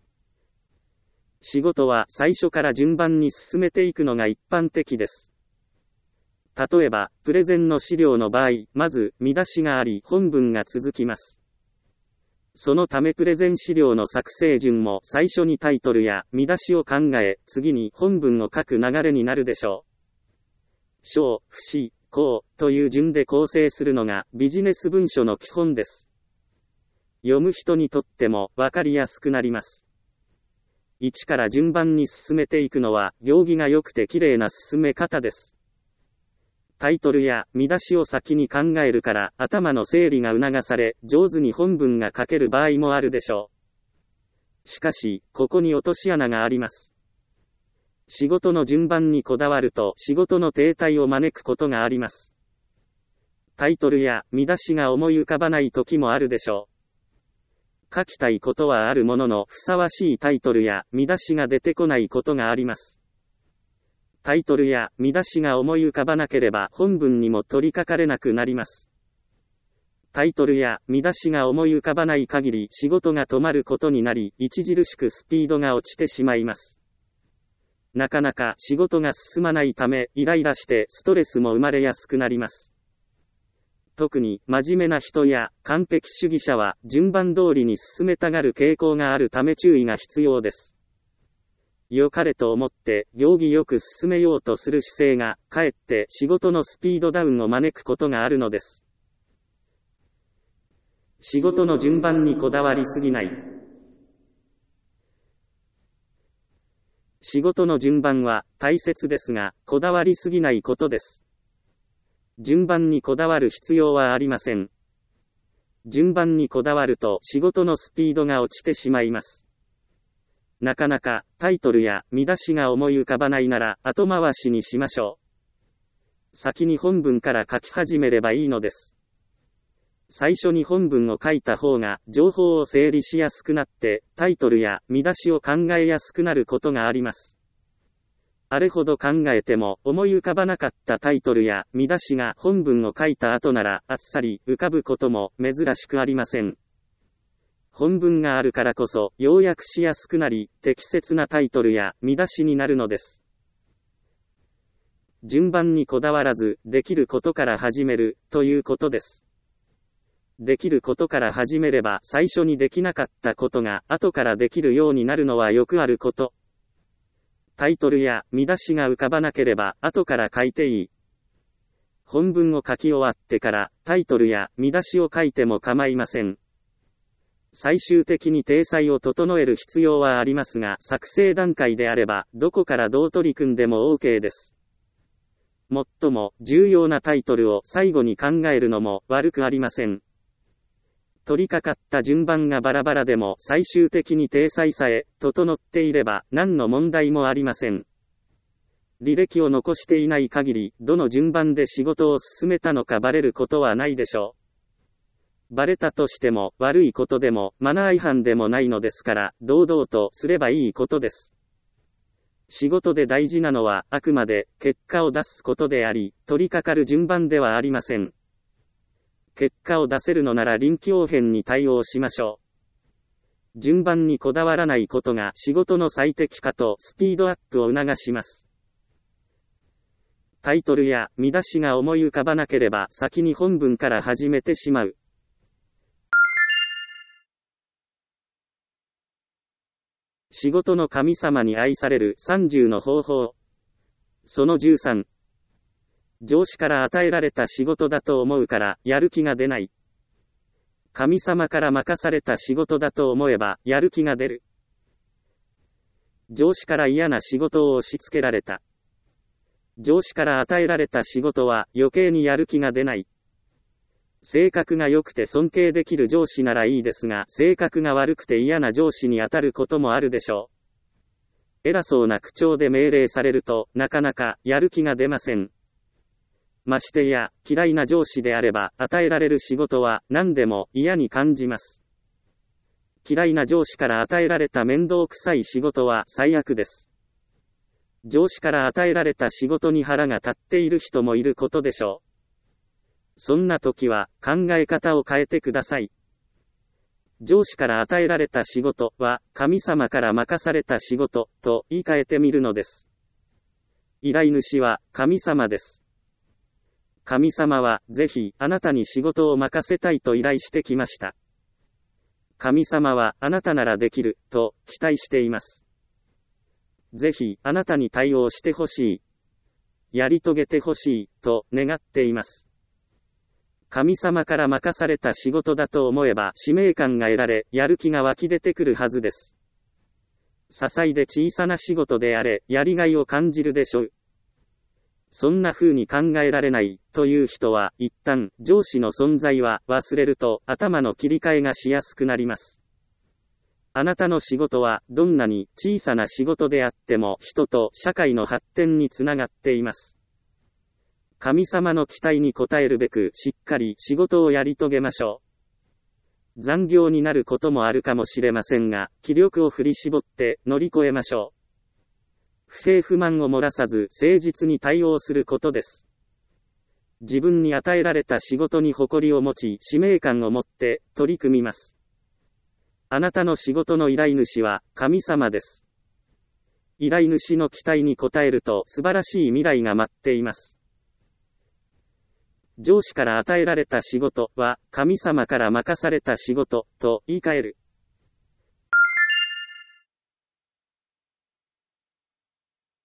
仕事は最初から順番に進めていくのが一般的です。例えば、プレゼンの資料の場合、まず見出しがあり、本文が続きます。そのためプレゼン資料の作成順も最初にタイトルや見出しを考え、次に本文を書く流れになるでしょう。章、節、項という順で構成するのがビジネス文書の基本です。読む人にとってもわかりやすくなります。一から順番に進めていくのは行儀が良くて綺麗な進め方です。タイトルや見出しを先に考えるから頭の整理が促され、上手に本文が書ける場合もあるでしょう。しかし、ここに落とし穴があります。仕事の順番にこだわると仕事の停滞を招くことがあります。タイトルや見出しが思い浮かばない時もあるでしょう。書きたいことはあるもののふさわしいタイトルや見出しが出てこないことがあります。タイトルや見出しが思い浮かばなければ本文にも取り掛かれなくなります。タイトルや見出しが思い浮かばない限り仕事が止まることになり、著しくスピードが落ちてしまいます。なかなか仕事が進まないため、イライラしてストレスも生まれやすくなります。特に真面目な人や完璧主義者は順番通りに進めたがる傾向があるため注意が必要です。 良かれと思って行儀よく進めようとする姿勢が、かえって仕事のスピードダウンを招くことがあるのです。仕事の順番にこだわりすぎない。仕事の順番は大切ですが、こだわりすぎないことです。順番にこだわる必要はありません。順番にこだわると仕事のスピードが落ちてしまいます。なかなかタイトルや見出しが思い浮かばないなら後回しにしましょう。先に本文から書き始めればいいのです。最初に本文を書いた方が情報を整理しやすくなってタイトルや見出しを考えやすくなることがあります。あれほど考えても思い浮かばなかったタイトルや見出しが本文を書いた後ならあっさり浮かぶことも珍しくありません。本文があるからこそ要約しやすくなり適切なタイトルや見出しになるのです。順番にこだわらずできることから始めるということです。できることから始めれば最初にできなかったことが後からできるようになるのはよくあること。タイトルや見出しが浮かばなければ後から書いていい。本文を書き終わってからタイトルや見出しを書いても構いません。最終的に体裁を整える必要はありますが、作成段階であればどこからどう取り組んでも OK です。最も重要なタイトルを最後に考えるのも悪くありません。取り掛かった順番がバラバラでも最終的に体裁さえ整っていれば何の問題もありません。履歴を残していない限りどの順番で仕事を進めたのかバレることはないでしょう。バレたとしても悪いことでもマナー違反でもないのですから堂々とすればいいことです。仕事で大事なのはあくまで結果を出すことであり、取り掛かる順番ではありません。結果を出せるのなら臨機応変に対応しましょう。順番にこだわらないことが仕事の最適化とスピードアップを促します。タイトルや見出しが思い浮かばなければ先に本文から始めてしまう。仕事の神様に愛されるさんじゅうの方法。そのじゅうさん。上司から与えられた仕事だと思うからやる気が出ない。神様から任された仕事だと思えばやる気が出る。上司から嫌な仕事を押し付けられた。上司から与えられた仕事は余計にやる気が出ない。性格が良くて尊敬できる上司ならいいですが、性格が悪くて嫌な上司に当たることもあるでしょう。偉そうな口調で命令されるとなかなかやる気が出ません。ましてや嫌いな上司であれば与えられる仕事は何でも嫌に感じます。嫌いな上司から与えられた面倒くさい仕事は最悪です。上司から与えられた仕事に腹が立っている人もいることでしょう。そんな時は考え方を変えてください。上司から与えられた仕事は神様から任された仕事と言い換えてみるのです。依頼主は神様です。神様はぜひあなたに仕事を任せたいと依頼してきました。神様はあなたならできると期待しています。ぜひあなたに対応してほしい。やり遂げてほしいと願っています。神様から任された仕事だと思えば使命感が得られ、やる気が湧き出てくるはずです。些細で小さな仕事であれ、やりがいを感じるでしょう。そんな風に考えられないという人は一旦上司の存在は忘れると頭の切り替えがしやすくなります。あなたの仕事はどんなに小さな仕事であっても人と社会の発展につながっています。神様の期待に応えるべくしっかり仕事をやり遂げましょう。残業になることもあるかもしれませんが、気力を振り絞って乗り越えましょう。不平不満を漏らさず誠実に対応することです。自分に与えられた仕事に誇りを持ち、使命感を持って取り組みます。あなたの仕事の依頼主は神様です。依頼主の期待に応えると素晴らしい未来が待っています。上司から与えられた仕事は神様から任された仕事と言い換える。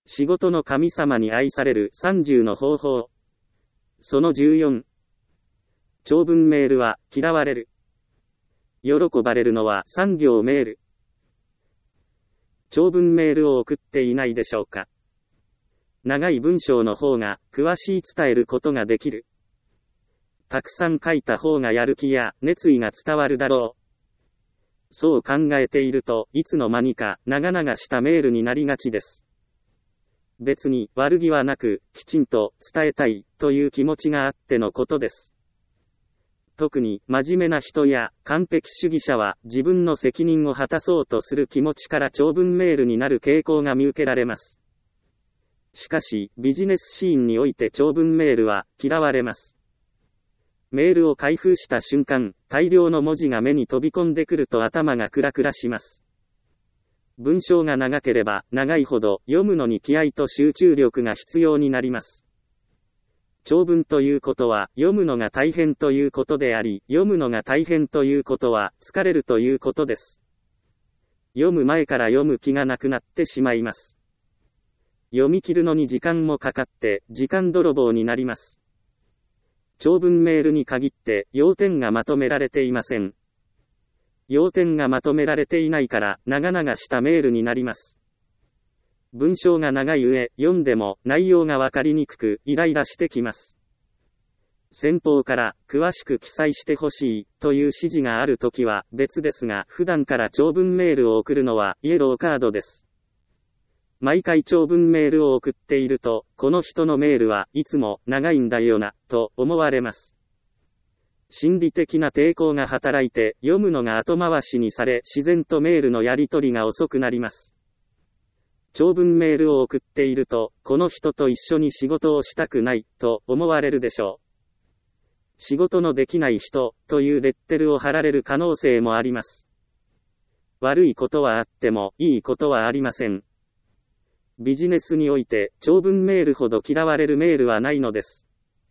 仕事の神様に愛されるさんじゅうの方法。そのじゅうよん。長文メールは嫌われる。喜ばれるのはさん行メール。長文メールを送っていないでしょうか。長い文章の方が詳しい伝えることができる。たくさん書いた方がやる気や熱意が伝わるだろう。そう考えているといつの間にか長々したメールになりがちです。別に悪気はなくきちんと伝えたいという気持ちがあってのことです。特に真面目な人や完璧主義者は自分の責任を果たそうとする気持ちから長文メールになる傾向が見受けられます。しかしビジネスシーンにおいて長文メールは嫌われます。メールを開封した瞬間、大量の文字が目に飛び込んでくると頭がクラクラします。文章が長ければ長いほど読むのに気合と集中力が必要になります。長文ということは読むのが大変ということであり、読むのが大変ということは疲れるということです。読む前から読む気がなくなってしまいます。読み切るのに時間もかかって時間泥棒になります。長文メールに限って要点がまとめられていません。要点がまとめられていないから長々したメールになります。文章が長い上、読んでも内容がわかりにくくイライラしてきます。先方から詳しく記載してほしいという指示があるときは別ですが、普段から長文メールを送るのはイエローカードです。毎回長文メールを送っていると、この人のメールはいつも長いんだよな、と思われます。心理的な抵抗が働いて、読むのが後回しにされ、自然とメールのやり取りが遅くなります。長文メールを送っていると、この人と一緒に仕事をしたくない、と思われるでしょう。仕事のできない人、というレッテルを貼られる可能性もあります。悪いことはあっても、いいことはありません。ビジネスにおいて、長文メールほど嫌われるメールはないのです。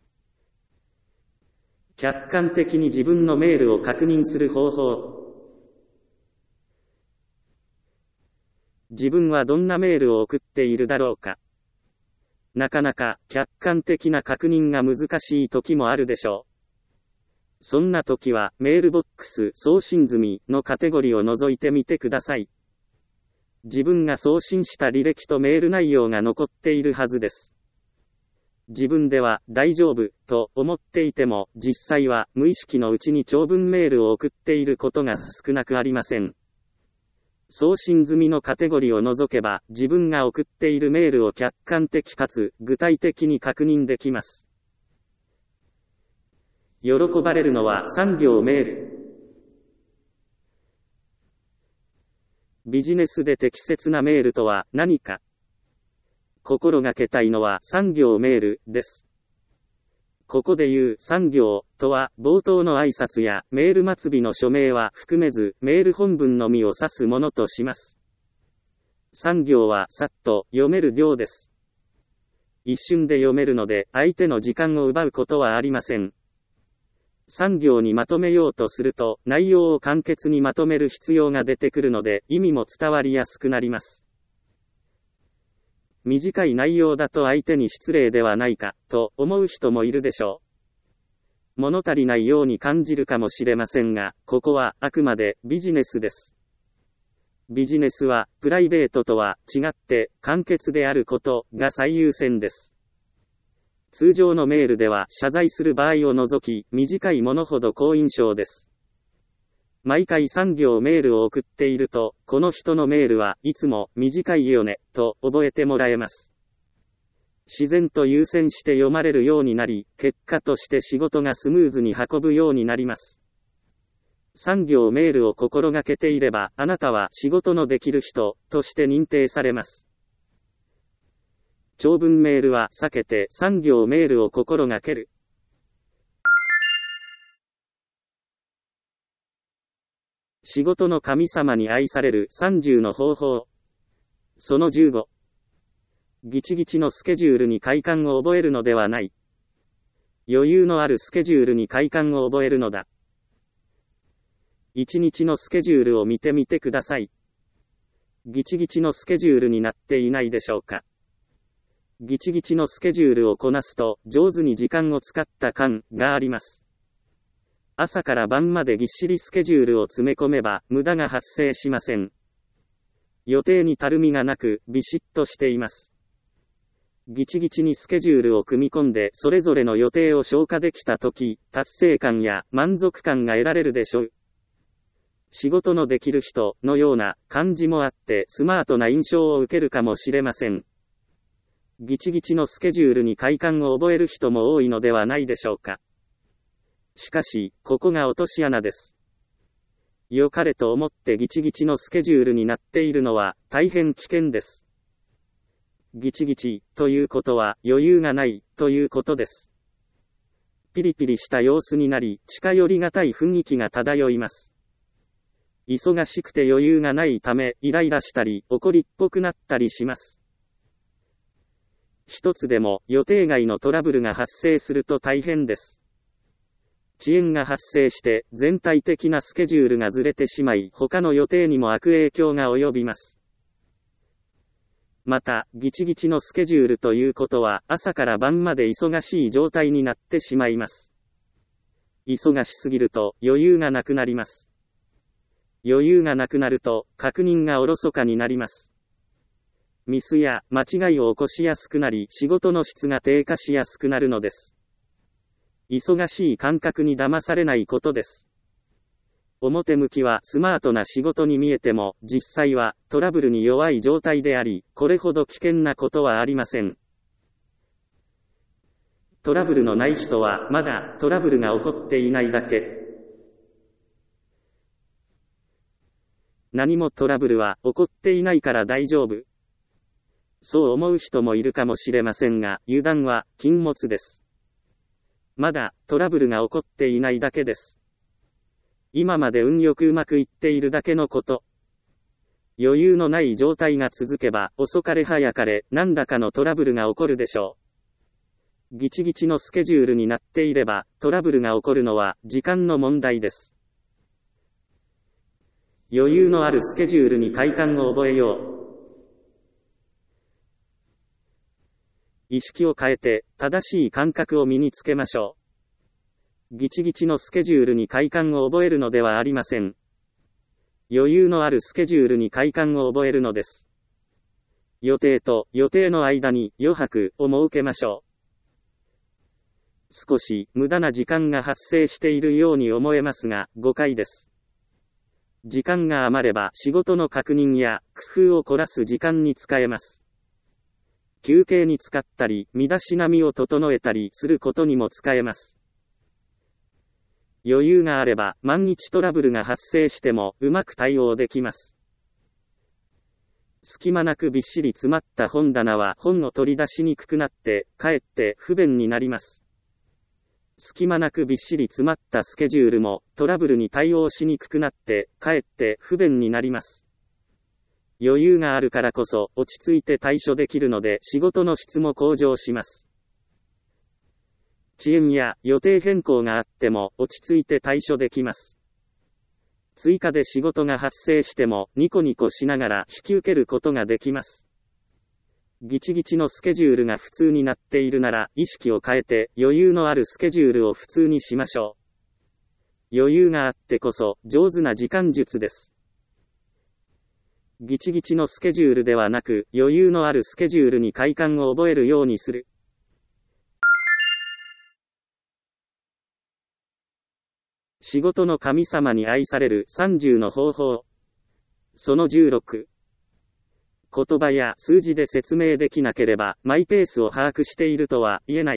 客観的に自分のメールを確認する方法。自分はどんなメールを送っているだろうか。なかなか客観的な確認が難しい時もあるでしょう。そんな時はメールボックス送信済みのカテゴリーを覗いてみてください。自分が送信した履歴とメール内容が残っているはずです。自分では大丈夫と思っていても、実際は無意識のうちに長文メールを送っていることが少なくありません。送信済みのカテゴリーを除けば、自分が送っているメールを客観的かつ具体的に確認できます。喜ばれるのはさん行メール。ビジネスで適切なメールとは何か。心がけたいのはさん行メールです。ここで言うさん行とは、冒頭の挨拶やメール末尾の署名は含めず、メール本文のみを指すものとします。さん行はさっと読める行です。一瞬で読めるので、相手の時間を奪うことはありません。さん行にまとめようとすると、内容を簡潔にまとめる必要が出てくるので、意味も伝わりやすくなります。短い内容だと相手に失礼ではないか、と思う人もいるでしょう。物足りないように感じるかもしれませんが、ここはあくまでビジネスです。ビジネスは、プライベートとは違って、簡潔であることが最優先です。通常のメールでは謝罪する場合を除き、短いものほど好印象です。毎回さん行メールを送っていると、この人のメールはいつも短いよね、と覚えてもらえます。自然と優先して読まれるようになり、結果として仕事がスムーズに運ぶようになります。さん行メールを心がけていれば、あなたは仕事のできる人として認定されます。長文メールは避けてさん行メールを心がける。仕事の神様に愛されるさんじゅうの方法。そのじゅうご。ギチギチのスケジュールに快感を覚えるのではない。余裕のあるスケジュールに快感を覚えるのだ。一日のスケジュールを見てみてください。ギチギチのスケジュールになっていないでしょうか。 ギチギチのスケジュールをこなすと、上手に時間を使った感があります。朝から晩までぎっしりスケジュールを詰め込めば、無駄が発生しません。予定にたるみがなく、ビシッとしています。ギチギチにスケジュールを組み込んで、それぞれの予定を消化できたとき、達成感や満足感が得られるでしょう。仕事のできる人のような感じもあって、スマートな印象を受けるかもしれません。ギチギチのスケジュールに快感を覚える人も多いのではないでしょうか。しかし、ここが落とし穴です。良かれと思ってギチギチのスケジュールになっているのは大変危険です。ギチギチということは余裕がないということです。ピリピリした様子になり、近寄りがたい雰囲気が漂います。忙しくて余裕がないため、イライラしたり、怒りっぽくなったりします。一つでも予定外のトラブルが発生すると大変です。遅延が発生して全体的なスケジュールがずれてしまい、他の予定にも悪影響が及びます。また、ギチギチのスケジュールということは朝から晩まで忙しい状態になってしまいます。忙しすぎると余裕がなくなります。余裕がなくなると確認がおろそかになります。ミスや間違いを起こしやすくなり、仕事の質が低下しやすくなるのです。忙しい感覚に騙されないことです。表向きはスマートな仕事に見えても、実際はトラブルに弱い状態であり、これほど危険なことはありません。トラブルのない人はまだトラブルが起こっていないだけ。何もトラブルは起こっていないから大丈夫。そう思う人もいるかもしれませんが、油断は禁物です。まだトラブルが起こっていないだけです。今まで運よくうまくいっているだけのこと。余裕のない状態が続けば、遅かれ早かれ何らかのトラブルが起こるでしょう。ギチギチのスケジュールになっていれば、トラブルが起こるのは時間の問題です。余裕のあるスケジュールに快感を覚えよう。意識を変えて、正しい感覚を身につけましょう。ギチギチのスケジュールに快感を覚えるのではありません。余裕のあるスケジュールに快感を覚えるのです。予定と予定の間に余白を設けましょう。少し無駄な時間が発生しているように思えますが、誤解です。時間が余れば仕事の確認や工夫を凝らす時間に使えます。休憩に使ったり、身だしなみを整えたりすることにも使えます。余裕があれば、万一トラブルが発生しても、うまく対応できます。隙間なくびっしり詰まった本棚は本を取り出しにくくなって、かえって不便になります。隙間なくびっしり詰まったスケジュールも、トラブルに対応しにくくなって、かえって不便になります。余裕があるからこそ落ち着いて対処できるので仕事の質も向上します。遅延や予定変更があっても落ち着いて対処できます。追加で仕事が発生してもニコニコしながら引き受けることができます。ギチギチのスケジュールが普通になっているなら意識を変えて余裕のあるスケジュールを普通にしましょう。余裕があってこそ上手な時間術です。ギチギチのスケジュールではなく、余裕のあるスケジュールに快感を覚えるようにする。仕事の神様に愛されるさんじゅうの方法。そのじゅうろく。言葉や数字で説明できなければ、マイペースを把握しているとは言えない。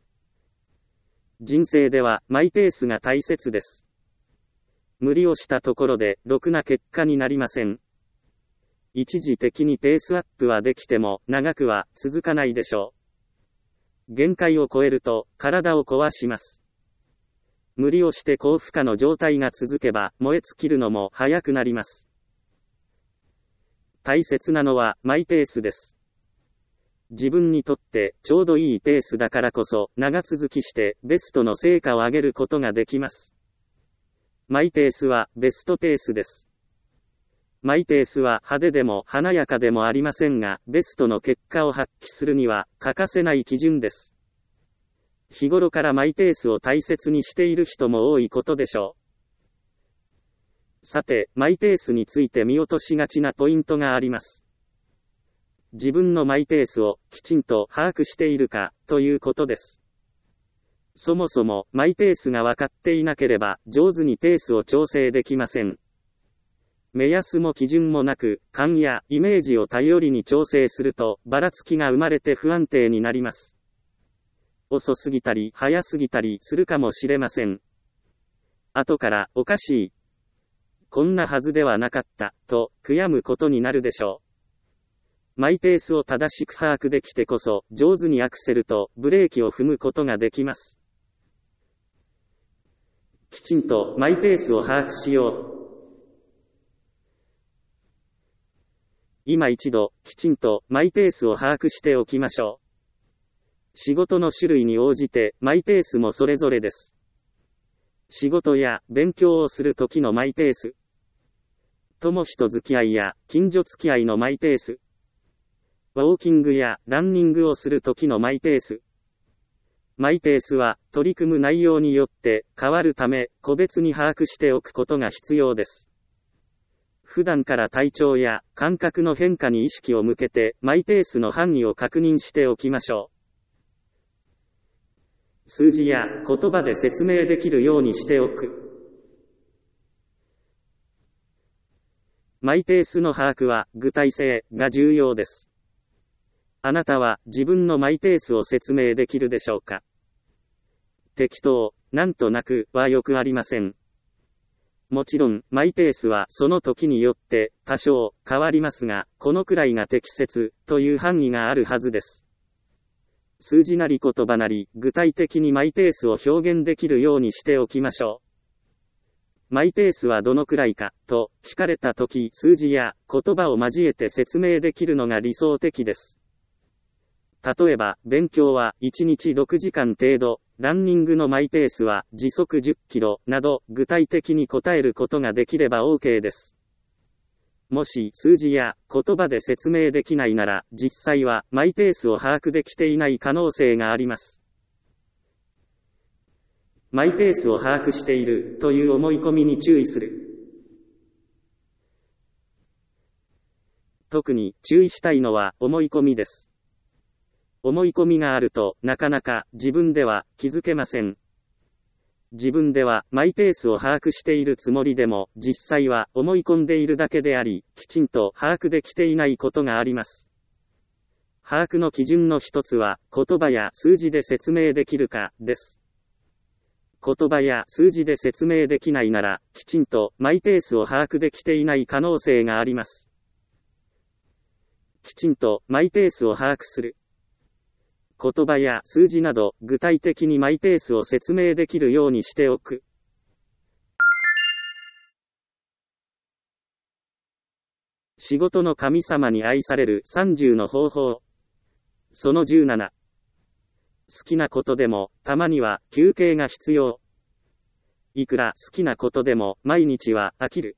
人生ではマイペースが大切です。無理をしたところで、ろくな結果になりません。一時的にペースアップはできても、長くは続かないでしょう。限界を超えると、体を壊します。無理をして高負荷の状態が続けば、燃え尽きるのも早くなります。大切なのは、マイペースです。自分にとって、ちょうどいいペースだからこそ、長続きして、ベストの成果を上げることができます。マイペースは、ベストペースです。 マイペースは派手でも華やかでもありませんが、ベストの結果を発揮するには欠かせない基準です。日頃からマイペースを大切にしている人も多いことでしょう。さて、マイペースについて見落としがちなポイントがあります。自分のマイペースをきちんと把握しているかということです。そもそもマイペースが分かっていなければ上手にペースを調整できません。目安も基準もなく、勘やイメージを頼りに調整するとばらつきが生まれて不安定になります。遅すぎたり早すぎたりするかもしれません。後からおかしい、こんなはずではなかったと悔やむことになるでしょう。マイペースを正しく把握できてこそ上手にアクセルとブレーキを踏むことができます。きちんとマイペースを把握しよう。今一度きちんとマイペースを把握しておきましょう。仕事の種類に応じてマイペースもそれぞれです。仕事や勉強をするときのマイペース、友人付き合いや近所付き合いのマイペース、ウォーキングやランニングをするときのマイペース。マイペースは取り組む内容によって変わるため、個別に把握しておくことが必要です。普段から体調や感覚の変化に意識を向けてマイペースの範囲を確認しておきましょう。数字や言葉で説明できるようにしておく。マイペースの把握は具体性が重要です。あなたは自分のマイペースを説明できるでしょうか？適当、なんとなくはよくありません。もちろん、マイペースはその時によって多少変わりますが、このくらいが適切という範囲があるはずです。数字なり言葉なり具体的にマイペースを表現できるようにしておきましょう。マイペースはどのくらいかと聞かれた時、数字や言葉を交えて説明できるのが理想的です。例えば、勉強はいちにちろくじかん程度、ランニングのマイペースは時速じゅっキロなど具体的に答えることができれば OK です。もし数字や言葉で説明できないなら、実際はマイペースを把握できていない可能性があります。マイペースを把握しているという思い込みに注意する。特に注意したいのは思い込みです。思い込みがあるとなかなか自分では気づけません。自分ではマイペースを把握しているつもりでも実際は思い込んでいるだけであり、きちんと把握できていないことがあります。把握の基準の一つは言葉や数字で説明できるかです。言葉や数字で説明できないなら、きちんとマイペースを把握できていない可能性があります。きちんとマイペースを把握する。言葉や数字など具体的にマイペースを説明できるようにしておく。仕事の神様に愛されるさんじゅうの方法。そのじゅうなな。好きなことでもたまには休憩が必要。いくら好きなことでも毎日は飽きる。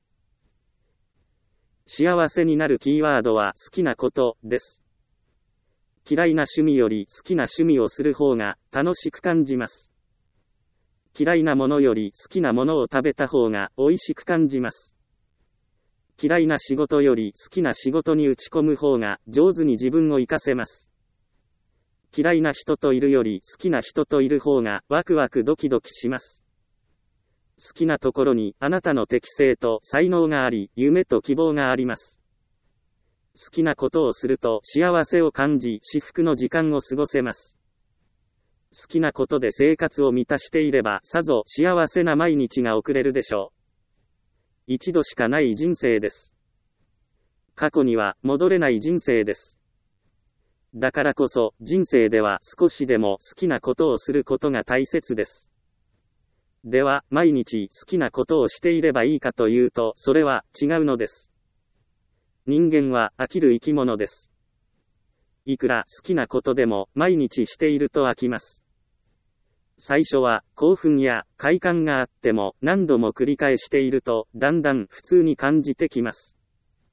幸せになるキーワードは好きなことです。嫌いな趣味より好きな趣味をする方が楽しく感じます。嫌いなものより好きなものを食べた方が美味しく感じます。嫌いな仕事より好きな仕事に打ち込む方が上手に自分を活かせます。嫌いな人といるより好きな人といる方がワクワクドキドキします。好きなところにあなたの適性と才能があり、夢と希望があります。好きなことをすると幸せを感じ、至福の時間を過ごせます。好きなことで生活を満たしていれば、さぞ幸せな毎日が送れるでしょう。一度しかない人生です。過去には戻れない人生です。だからこそ、人生では少しでも好きなことをすることが大切です。では、毎日好きなことをしていればいいかというと、それは違うのです。人間は飽きる生き物です。いくら好きなことでも毎日していると飽きます。最初は興奮や快感があっても何度も繰り返しているとだんだん普通に感じてきます。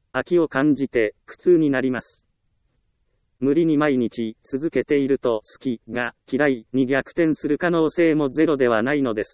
飽きを感じて苦痛になります。無理に毎日続けていると好きが嫌いに逆転する可能性もゼロではないのです。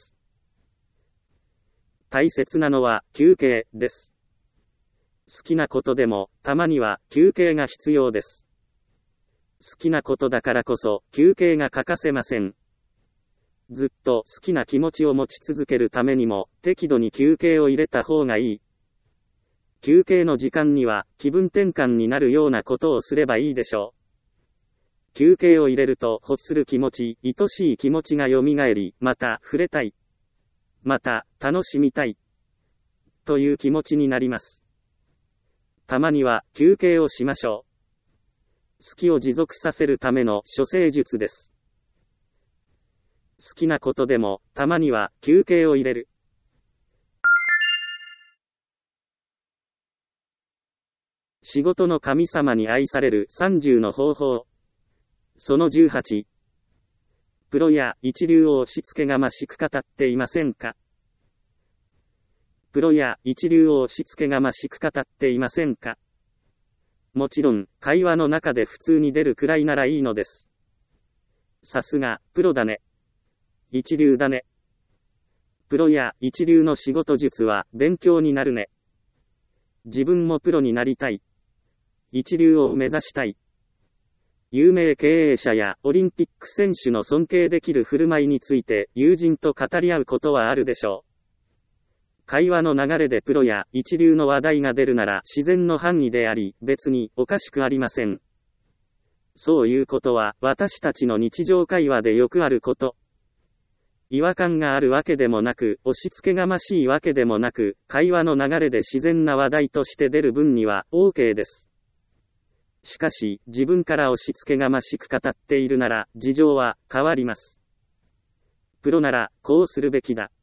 大切なのは休憩です。好きなことでもたまには休憩が必要です。好きなことだからこそ休憩が欠かせません。ずっと好きな気持ちを持ち続けるためにも適度に休憩を入れた方がいい。休憩の時間には気分転換になるようなことをすればいいでしょう。休憩を入れると欲する気持ち、愛しい気持ちが蘇り、また触れたい。また楽しみたい。という気持ちになります。たまには休憩をしましょう。好きを持続させるための処世術です。好きなことでもたまには休憩を入れる。仕事の神様に愛されるさんじゅうの方法。そのじゅうはち。プロや一流を押し付けがましく語っていませんか？プロや一流を押し付けがましく語っていませんか？もちろん、会話の中で普通に出るくらいならいいのです。さすが、プロだね。一流だね。プロや一流の仕事術は勉強になるね。自分もプロになりたい。一流を目指したい。有名経営者やオリンピック選手の尊敬できる振る舞いについて友人と語り合うことはあるでしょう。会話の流れでプロや一流の話題が出るなら自然の範囲であり、別におかしくありません。そういうことは私たちの日常会話でよくあること。違和感があるわけでもなく、押し付けがましいわけでもなく、会話の流れで自然な話題として出る分には OK です。しかし、自分から押し付けがましく語っているなら、事情は変わります。プロなら、こうするべきだ。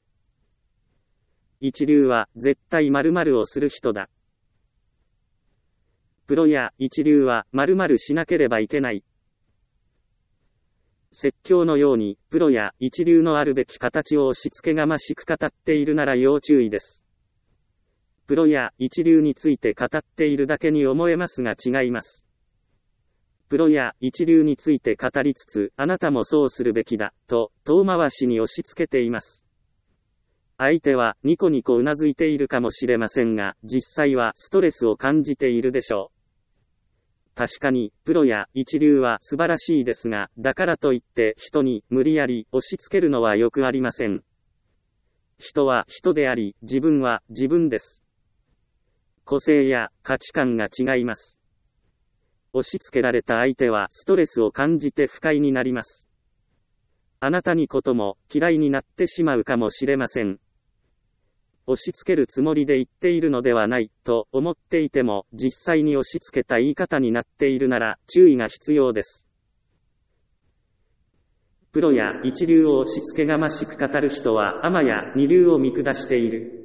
一流は、絶対〇〇をする人だ。プロや一流は、〇〇しなければいけない。説教のように、プロや一流のあるべき形を押し付けがましく語っているなら要注意です。プロや一流について語っているだけに思えますが違います。プロや一流について語りつつ、あなたもそうするべきだ、と、遠回しに押し付けています。相手はニコニコうなずいているかもしれませんが、実際はストレスを感じているでしょう。確かに、プロや一流は素晴らしいですが、だからといって人に無理やり押し付けるのはよくありません。人は人であり、自分は自分です。個性や価値観が違います。押し付けられた相手はストレスを感じて不快になります。あなたにことも嫌いになってしまうかもしれません。押し付けるつもりで言っているのではないと思っていても、実際に押し付けた言い方になっているなら注意が必要です。プロや一流を押し付けがましく語る人はアマや二流を見下している。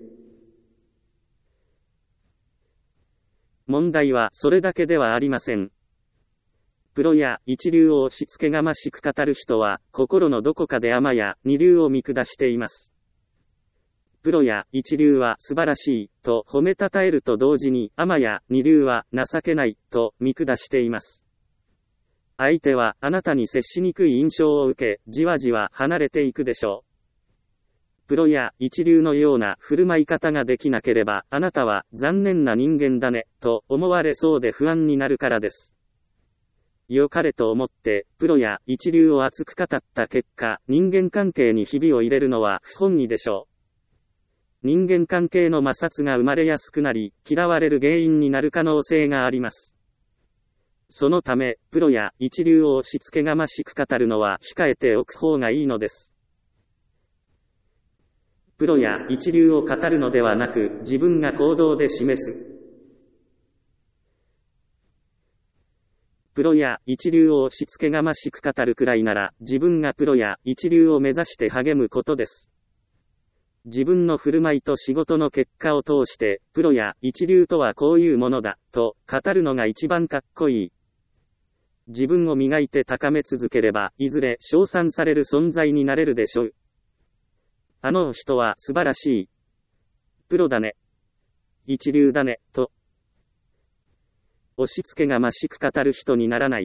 問題はそれだけではありません。プロや一流を押し付けがましく語る人は、心のどこかでアマや二流を見下しています。プロや一流は素晴らしい、と褒めたたえると同時に、アマや二流は情けない、と見下しています。相手はあなたに接しにくい印象を受け、じわじわ離れていくでしょう。プロや一流のような振る舞い方ができなければ、あなたは残念な人間だね、と思われそうで不安になるからです。良かれと思って、プロや一流を熱く語った結果、人間関係にひびを入れるのは不本意でしょう。人間関係の摩擦が生まれやすくなり、嫌われる原因になる可能性があります。そのため、プロや一流を押し付けがましく語るのは控えておく方がいいのです。プロや一流を語るのではなく、自分が行動で示す。プロや一流を押し付けがましく語るくらいなら、自分がプロや一流を目指して励むことです。自分の振る舞いと仕事の結果を通して、プロや一流とはこういうものだ、と語るのが一番かっこいい。自分を磨いて高め続ければ、いずれ称賛される存在になれるでしょう。あの人は素晴らしい。プロだね。一流だね、と押し付けがましく語る人にならない。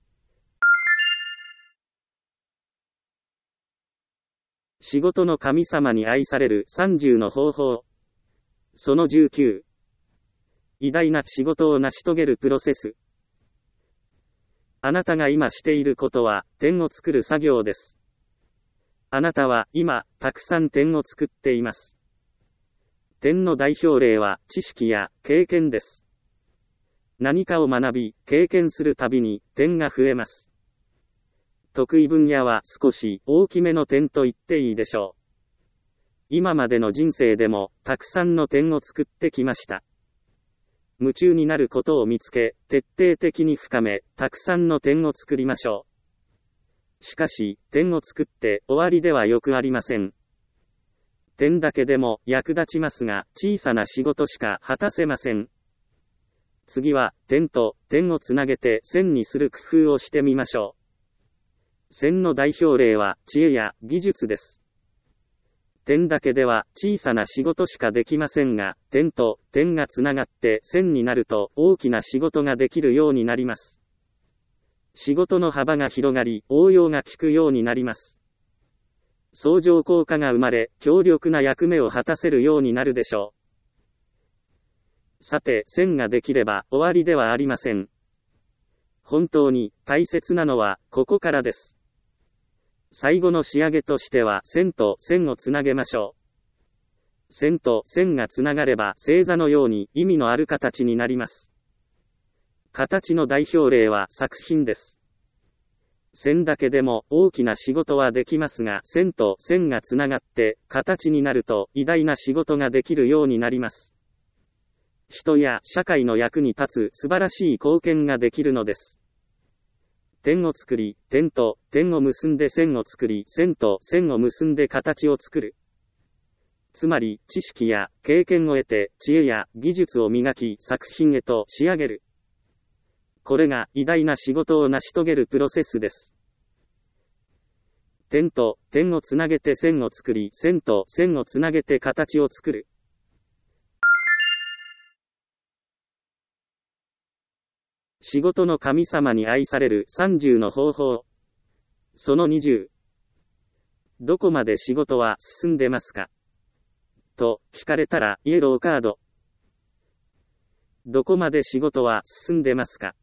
仕事の神様に愛されるさんじゅうの方法。そのじゅうきゅう。偉大な仕事を成し遂げるプロセス。あなたが今していることは、点を作る作業です。あなたは今、たくさん点を作っています。点の代表例は、知識や経験です。何かを学び、経験するたびに、点が増えます。得意分野は少し大きめの点と言っていいでしょう。今までの人生でも、たくさんの点を作ってきました。夢中になることを見つけ、徹底的に深め、たくさんの点を作りましょう。しかし、点を作って終わりではよくありません。点だけでも役立ちますが、小さな仕事しか果たせません。次は、点と点をつなげて線にする工夫をしてみましょう。線の代表例は、知恵や技術です。点だけでは小さな仕事しかできませんが、点と点がつながって線になると大きな仕事ができるようになります。仕事の幅が広がり、応用が効くようになります。相乗効果が生まれ、強力な役目を果たせるようになるでしょう。さて、線ができれば終わりではありません。本当に大切なのはここからです。最後の仕上げとしては線と線をつなげましょう。線と線がつながれば星座のように意味のある形になります。形の代表例は作品です。線だけでも大きな仕事はできますが、線と線がつながって形になると偉大な仕事ができるようになります。人や社会の役に立つ素晴らしい貢献ができるのです。点を作り、点と点を結んで線を作り、線と線を結んで形を作る。つまり、知識や経験を得て、知恵や技術を磨き、作品へと仕上げる。これが偉大な仕事を成し遂げるプロセスです。点と点をつなげて線を作り、線と線をつなげて形を作る。仕事の神様に愛されるさんじゅうの方法。そのにじゅう。どこまで仕事は進んでますかと聞かれたらイエローカード。どこまで仕事は進んでますか。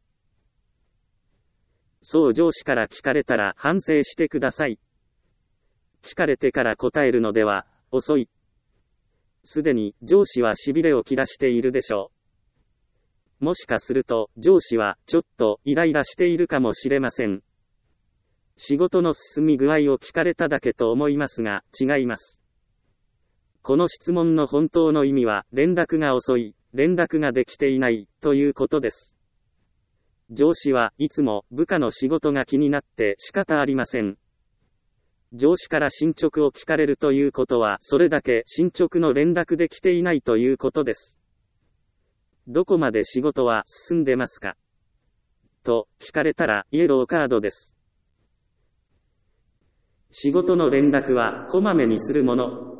そう上司から聞かれたら反省してください。聞かれてから答えるのでは遅い。すでに上司は痺れを切らしているでしょう。もしかすると上司はちょっとイライラしているかもしれません。仕事の進み具合を聞かれただけと思いますが違います。この質問の本当の意味は連絡が遅い、連絡ができていないということです。上司はいつも部下の仕事が気になって仕方ありません。上司から進捗を聞かれるということはそれだけ進捗の連絡できていないということです。どこまで仕事は進んでますかと聞かれたらイエローカードです。仕事の連絡はこまめにするもの。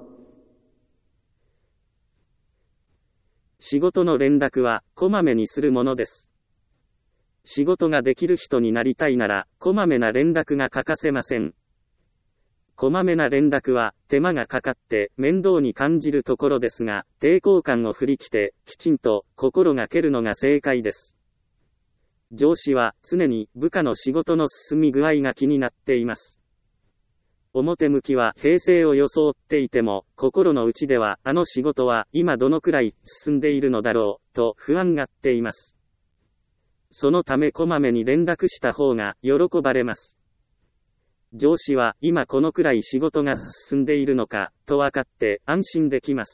仕事の連絡はこまめにするものです。仕事ができる人になりたいならこまめな連絡が欠かせません。こまめな連絡は手間がかかって面倒に感じるところですが、抵抗感を振り切ってきちんと心がけるのが正解です。上司は常に部下の仕事の進み具合が気になっています。表向きは平静を装っていても、心の内ではあの仕事は今どのくらい進んでいるのだろうと不安がっています。そのためこまめに連絡した方が喜ばれます。上司は今このくらい仕事が進んでいるのかと分かって安心できます。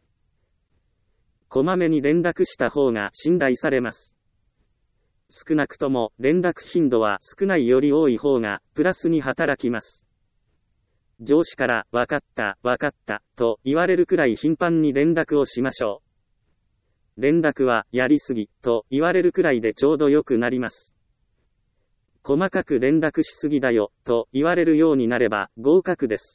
こまめに連絡した方が信頼されます。少なくとも連絡頻度は少ないより多い方がプラスに働きます。上司から分かった分かったと言われるくらい頻繁に連絡をしましょう。連絡はやりすぎと言われるくらいでちょうど良くなります。細かく連絡しすぎだよと言われるようになれば合格です。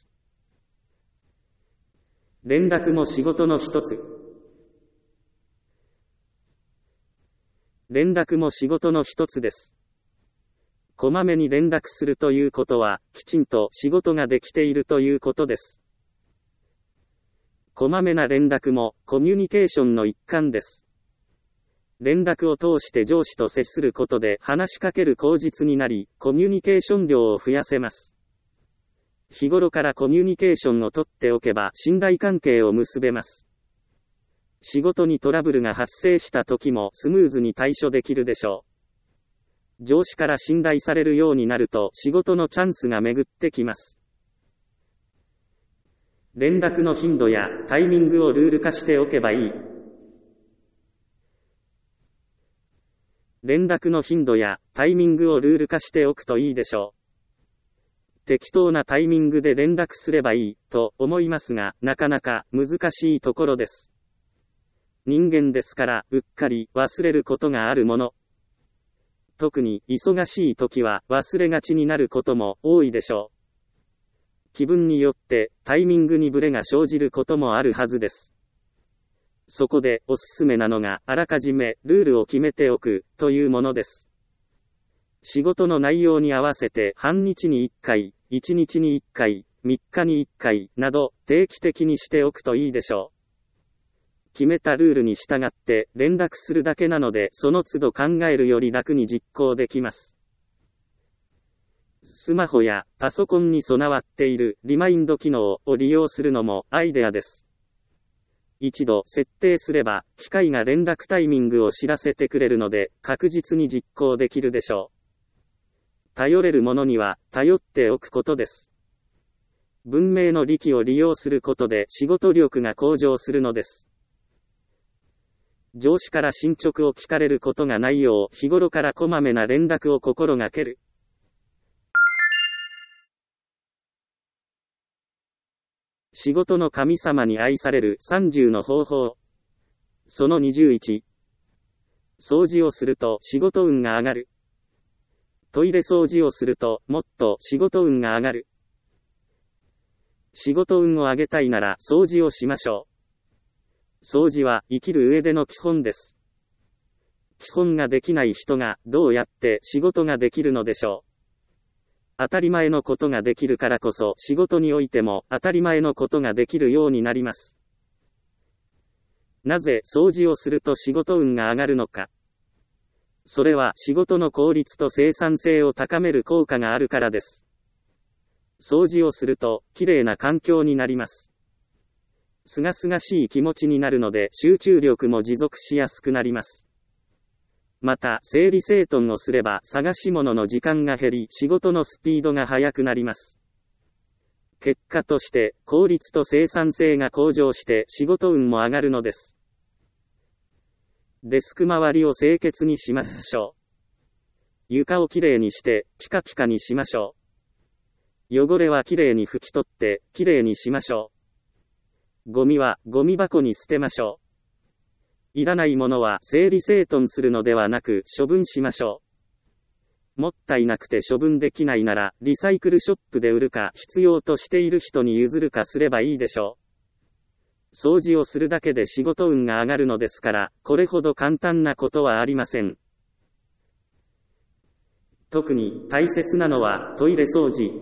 連絡も仕事の一つ。 連絡も仕事の一つです。こまめに連絡するということは、きちんと仕事ができているということです。こまめな連絡もコミュニケーションの一環です。連絡を通して上司と接することで話しかける口実になり、コミュニケーション量を増やせます。日頃からコミュニケーションをとっておけば信頼関係を結べます。仕事にトラブルが発生した時もスムーズに対処できるでしょう。上司から信頼されるようになると仕事のチャンスが巡ってきます。連絡の頻度やタイミングをルール化しておけばいい。連絡の頻度やタイミングをルール化しておくといいでしょう。適当なタイミングで連絡すればいいと思いますが、なかなか難しいところです。人間ですからうっかり忘れることがあるもの。特に忙しい時は忘れがちになることも多いでしょう。気分によってタイミングにブレが生じることもあるはずです。そこでおすすめなのがあらかじめルールを決めておくというものです。仕事の内容に合わせて半日にいっかい、いちにちにいっかい、みっかにいっかいなど定期的にしておくといいでしょう。決めたルールに従って連絡するだけなのでその都度考えるより楽に実行できます。スマホやパソコンに備わっているリマインド機能を利用するのもアイデアです。一度設定すれば機械が連絡タイミングを知らせてくれるので確実に実行できるでしょう。頼れるものには頼っておくことです。文明の利器を利用することで仕事力が向上するのです。上司から進捗を聞かれることがないよう日頃からこまめな連絡を心がける。仕事の神様に愛されるさんじゅうの方法。そのにじゅういち。掃除をすると仕事運が上がる。トイレ掃除をするともっと仕事運が上がる。仕事運を上げたいなら掃除をしましょう。掃除は生きる上での基本です。基本ができない人がどうやって仕事ができるのでしょう。当たり前のことができるからこそ仕事においても当たり前のことができるようになります。なぜ掃除をすると仕事運が上がるのか。それは仕事の効率と生産性を高める効果があるからです。掃除をするときれいな環境になります。すがすがしい気持ちになるので集中力も持続しやすくなります。また整理整頓をすれば探し物の時間が減り仕事のスピードが速くなります。結果として効率と生産性が向上して仕事運も上がるのです。デスク周りを清潔にしましょう。床をきれいにしてピカピカにしましょう。汚れはきれいに拭き取ってきれいにしましょう。ゴミはゴミ箱に捨てましょう。いらないものは整理整頓するのではなく処分しましょう。もったいなくて処分できないならリサイクルショップで売るか必要としている人に譲るかすればいいでしょう。掃除をするだけで仕事運が上がるのですからこれほど簡単なことはありません。特に大切なのはトイレ掃除。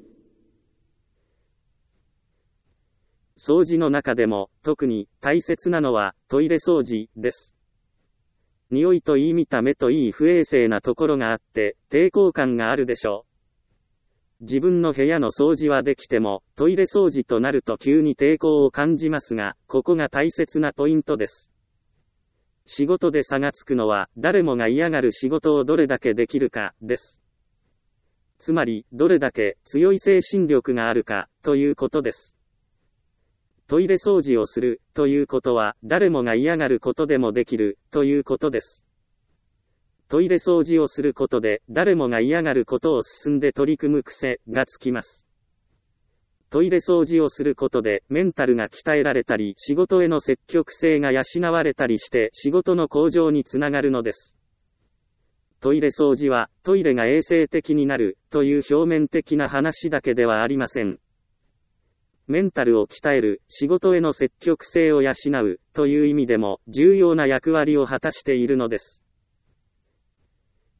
掃除の中でも特に大切なのはトイレ掃除です。匂いといい見た目といい不衛生なところがあって抵抗感があるでしょう。自分の部屋の掃除はできてもトイレ掃除となると急に抵抗を感じますが、ここが大切なポイントです。仕事で差がつくのは誰もが嫌がる仕事をどれだけできるかです。つまりどれだけ強い精神力があるかということです。トイレ掃除をするということは誰もが嫌がることでもできるということです。トイレ掃除をすることで誰もが嫌がることを進んで取り組む癖がつきます。トイレ掃除をすることでメンタルが鍛えられたり仕事への積極性が養われたりして仕事の向上につながるのです。トイレ掃除はトイレが衛生的になるという表面的な話だけではありません。メンタルを鍛える、仕事への積極性を養うという意味でも重要な役割を果たしているのです。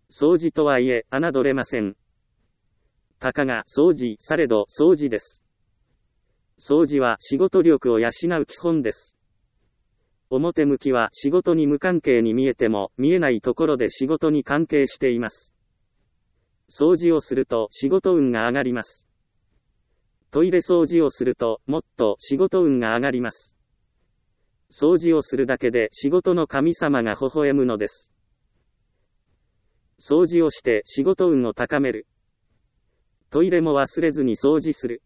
掃除とはいえ、侮れません。たかが掃除されど掃除です。掃除は仕事力を養う基本です。表向きは仕事に無関係に見えても、見えないところで仕事に関係しています。掃除をすると仕事運が上がります。トイレ掃除をすると、もっと仕事運が上がります。掃除をするだけで仕事の神様が微笑むのです。掃除をして仕事運を高める。トイレも忘れずに掃除する。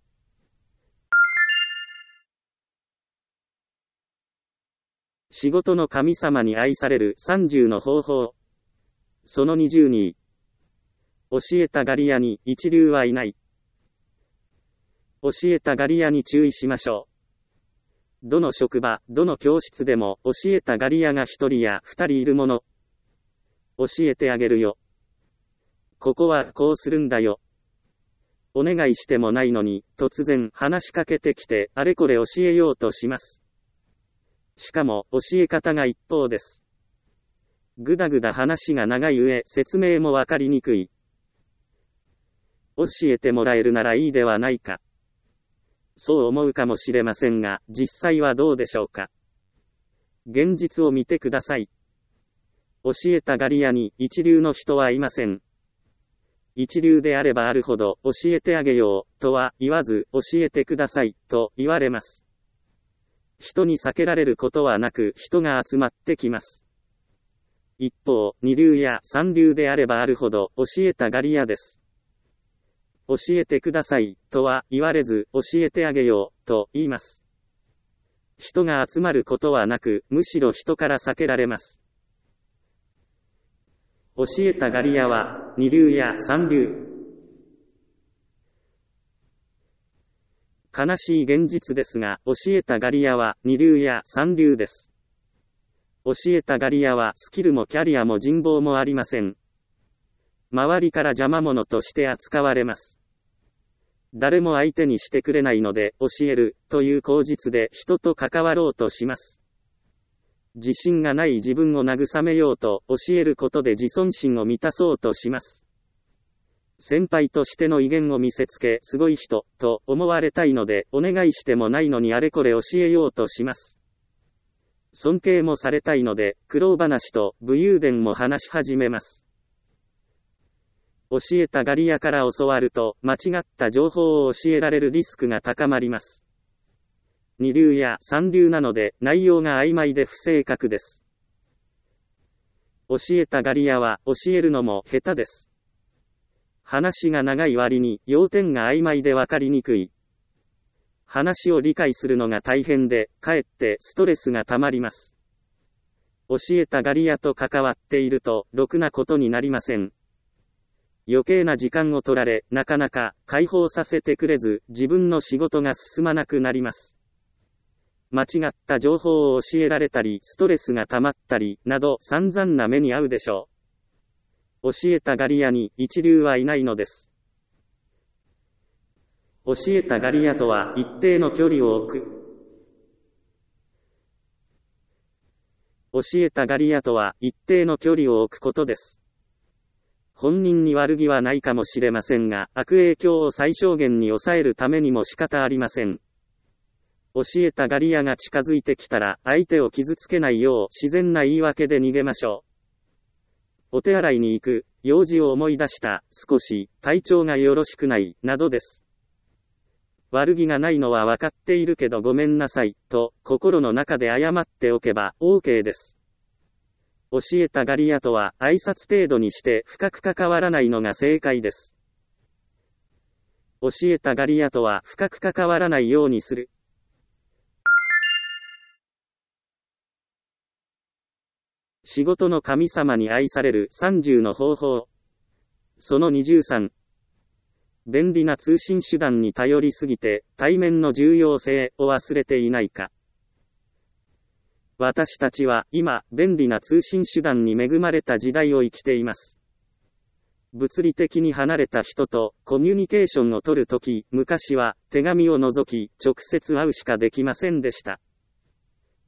仕事の神様に愛されるさんじゅうの方法。そのにじゅうに。教えたがり屋に一流はいない。教えたがり屋に注意しましょう。どの職場、どの教室でも教えたがり屋が一人や二人いるもの。教えてあげるよ。ここはこうするんだよ。お願いしてもないのに、突然話しかけてきて、あれこれ教えようとします。しかも、教え方が一方です。ぐだぐだ話が長い上、説明もわかりにくい。教えてもらえるならいいではないか。そう思うかもしれませんが、実際はどうでしょうか。現実を見てください。教えたがり屋に一流の人はいません。一流であればあるほど、教えてあげよう、とは言わず、教えてください、と言われます。人に避けられることはなく、人が集まってきます。一方、二流や三流であればあるほど、教えたがり屋です。教えてください、とは言われず、教えてあげよう、と言います。人が集まることはなく、むしろ人から避けられます。教えたがり屋は、二流や三流。悲しい現実ですが、教えたがり屋は、二流や三流です。教えたがり屋は、スキルもキャリアも人望もありません。周りから邪魔者として扱われます。誰も相手にしてくれないので、教える、という口実で人と関わろうとします。自信がない自分を慰めようと、教えることで自尊心を満たそうとします。先輩としての威厳を見せつけ、すごい人、と思われたいので、お願いしてもないのにあれこれ教えようとします。尊敬もされたいので、苦労話と武勇伝も話し始めます。教えたがり屋から教わると、間違った情報を教えられるリスクが高まります。二流や三流なので、内容が曖昧で不正確です。教えたがり屋は、教えるのも下手です。話が長い割に、要点が曖昧でわかりにくい。話を理解するのが大変で、かえってストレスがたまります。教えたがり屋と関わっていると、ろくなことになりません。余計な時間を取られ、なかなか解放させてくれず、自分の仕事が進まなくなります。間違った情報を教えられたり、ストレスが溜まったり、など散々な目に遭うでしょう。教えたがり屋に一流はいないのです。教えたがり屋とは一定の距離を置く。教えたがり屋とは一定の距離を置くことです。本人に悪気はないかもしれませんが、悪影響を最小限に抑えるためにも仕方ありません。教えたがり屋が近づいてきたら、相手を傷つけないよう自然な言い訳で逃げましょう。お手洗いに行く、用事を思い出した、少し、体調がよろしくない、などです。悪気がないのは分かっているけどごめんなさい、と、心の中で謝っておけば、OK です。教えたがり屋とは、挨拶程度にして深く関わらないのが正解です。教えたがり屋とは、深く関わらないようにする。仕事の神様に愛されるさんじゅうの方法。そのにじゅうさん。便利な通信手段に頼りすぎて、対面の重要性を忘れていないか。私たちは今、便利な通信手段に恵まれた時代を生きています。物理的に離れた人とコミュニケーションを取るとき、昔は手紙を除き直接会うしかできませんでした。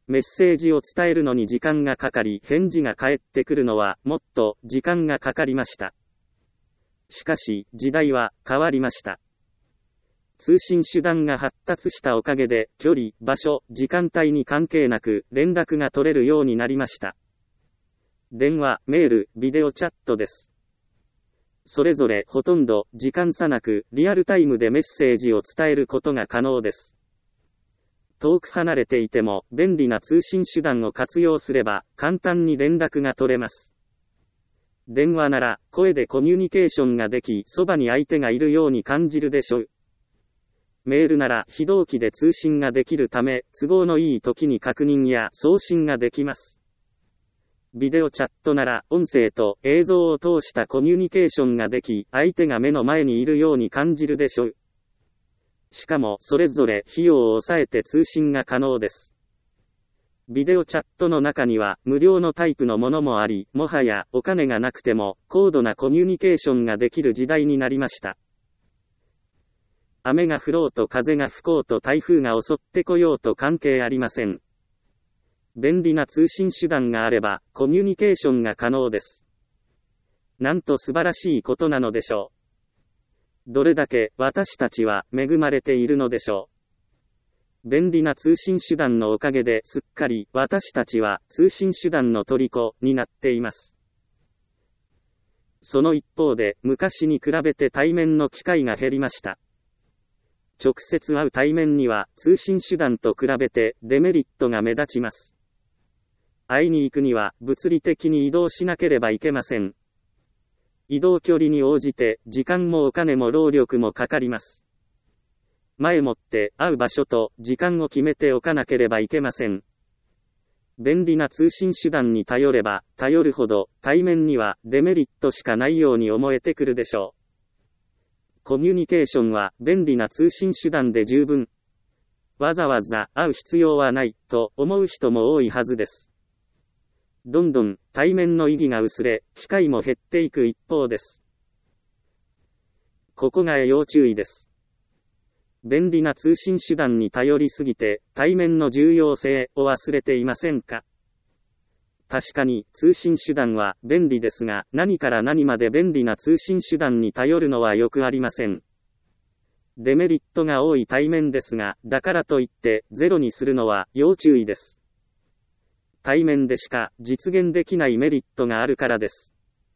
メッセージを伝えるのに時間がかかり、返事が返ってくるのはもっと時間がかかりました。しかし、時代は変わりました。通信手段が発達したおかげで、距離、場所、時間帯に関係なく連絡が取れるようになりました。電話、メール、ビデオチャットです。それぞれほとんど時間差なくリアルタイムでメッセージを伝えることが可能です。遠く離れていても便利な通信手段を活用すれば簡単に連絡が取れます。電話なら声でコミュニケーションができ、そばに相手がいるように感じるでしょう。メールなら非同期で通信ができるため、都合のいい時に確認や送信ができます。ビデオチャットなら音声と映像を通したコミュニケーションができ、相手が目の前にいるように感じるでしょう。しかもそれぞれ費用を抑えて通信が可能です。ビデオチャットの中には無料のタイプのものもあり、もはやお金がなくても高度なコミュニケーションができる時代になりました。雨が降ろうと風が吹こうと台風が襲ってこようと関係ありません。便利な通信手段があれば、コミュニケーションが可能です。なんと素晴らしいことなのでしょう。どれだけ私たちは恵まれているのでしょう。便利な通信手段のおかげですっかり私たちは通信手段の虜になっています。その一方で、昔に比べて対面の機会が減りました。直接会う対面には通信手段と比べてデメリットが目立ちます。会いに行くには物理的に移動しなければいけません。移動距離に応じて時間もお金も労力もかかります。前もって会う場所と時間を決めておかなければいけません。便利な通信手段に頼れば頼るほど対面にはデメリットしかないように思えてくるでしょう。コミュニケーションは便利な通信手段で十分。わざわざ会う必要はないと思う人も多いはずです。どんどん対面の意義が薄れ、機会も減っていく一方です。ここが要注意です。便利な通信手段に頼りすぎて、対面の重要性を忘れていませんか？確かに通信手段は便利ですが、何から何まで便利な通信手段に頼るのはよくありません。デメリットが多い対面ですが、だからといってゼロにするのは要注意です。対面でしか実現できないメリットがあるからです。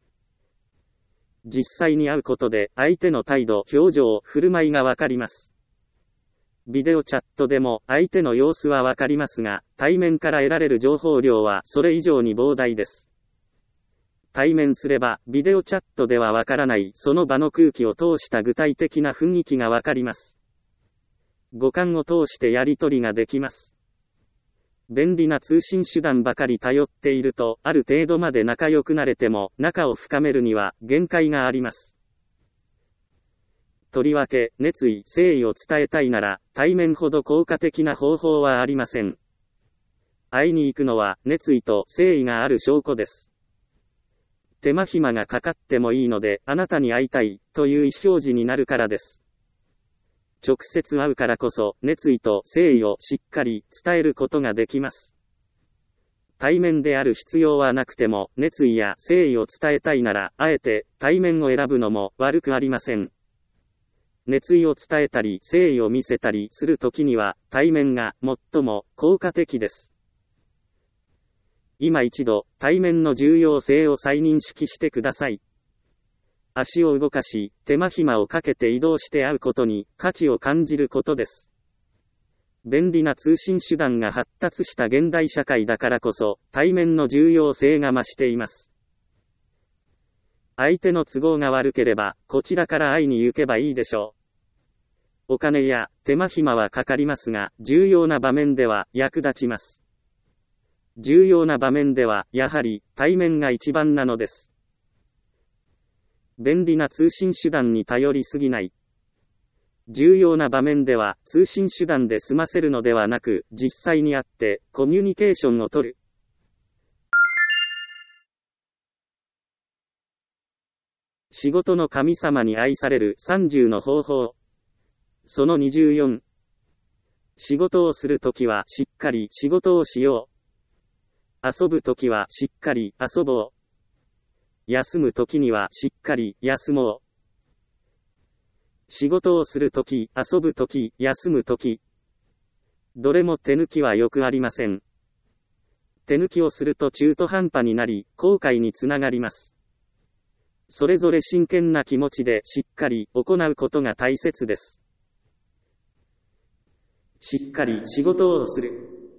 実際に会うことで相手の態度、表情、振る舞いがわかります。ビデオチャットでも相手の様子はわかりますが、対面から得られる情報量はそれ以上に膨大です。対面すればビデオチャットではわからないその場の空気を通した具体的な雰囲気がわかります。五感を通してやり取りができます。便利な通信手段ばかり頼っていると、ある程度まで仲良くなれても、仲を深めるには限界があります。とりわけ、熱意、誠意を伝えたいなら、対面ほど効果的な方法はありません。会いに行くのは、熱意と誠意がある証拠です。手間暇がかかってもいいので、あなたに会いたい、という意思表示になるからです。直接会うからこそ、熱意と誠意をしっかり伝えることができます。対面である必要はなくても、熱意や誠意を伝えたいなら、あえて対面を選ぶのも悪くありません。熱意を伝えたり、誠意を見せたりするときには、対面が最も効果的です。今一度、対面の重要性を再認識してください。足を動かし、手間暇をかけて移動して会うことに価値を感じることです。便利な通信手段が発達した現代社会だからこそ、対面の重要性が増しています。相手の都合が悪ければ、こちらから会いに行けばいいでしょう。お金や手間暇はかかりますが、重要な場面では役立ちます。重要な場面では、やはり対面が一番なのです。便利な通信手段に頼りすぎない。重要な場面では通信手段で済ませるのではなく、実際に会ってコミュニケーションをとる。仕事の神様に愛されるさんじゅうの方法。そのにじゅうよん。 仕事をするときはしっかり仕事をしよう。遊ぶときはしっかり遊ぼう。休むときにはしっかり休もう。仕事をするとき、遊ぶとき、休むとき。どれも手抜きはよくありません。手抜きをすると中途半端になり、後悔につながります。それぞれ真剣な気持ちでしっかり行うことが大切です。しっかり仕事をする。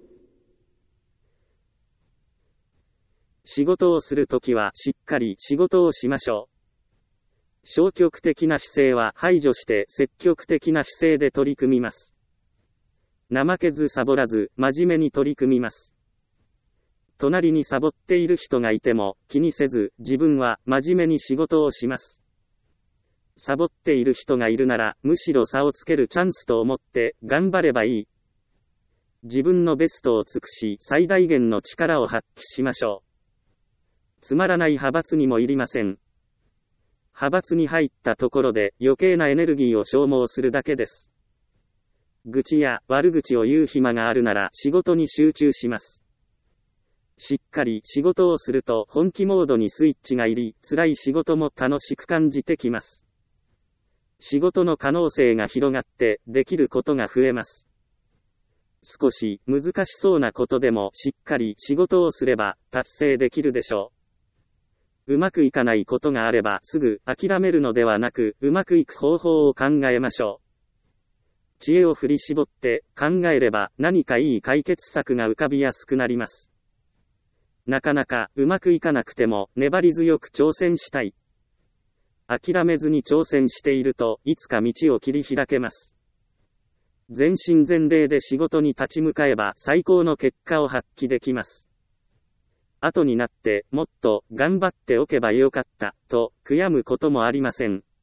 仕事をするときはしっかり仕事をしましょう。消極的な姿勢は排除して積極的な姿勢で取り組みます。怠けずサボらず真面目に取り組みます。隣にサボっている人がいても気にせず自分は真面目に仕事をします。サボっている人がいるならむしろ差をつけるチャンスと思って頑張ればいい。自分のベストを尽くし最大限の力を発揮しましょう。つまらない派閥にもいりません。派閥に入ったところで余計なエネルギーを消耗するだけです。愚痴や悪口を言う暇があるなら仕事に集中します。しっかり仕事をすると本気モードにスイッチが入り、辛い仕事も楽しく感じてきます。仕事の可能性が広がってできることが増えます。少し難しそうなことでもしっかり仕事をすれば達成できるでしょう。うまくいかないことがあればすぐ諦めるのではなく、うまくいく方法を考えましょう。知恵を振り絞って考えれば何かいい解決策が浮かびやすくなります。なかなかうまくいかなくても粘り強く挑戦したい。諦めずに挑戦しているといつか道を切り開けます。全身全霊で仕事に立ち向かえば最高の結果を発揮できます。後になってもっと頑張っておけばよかったと悔やむこともありません。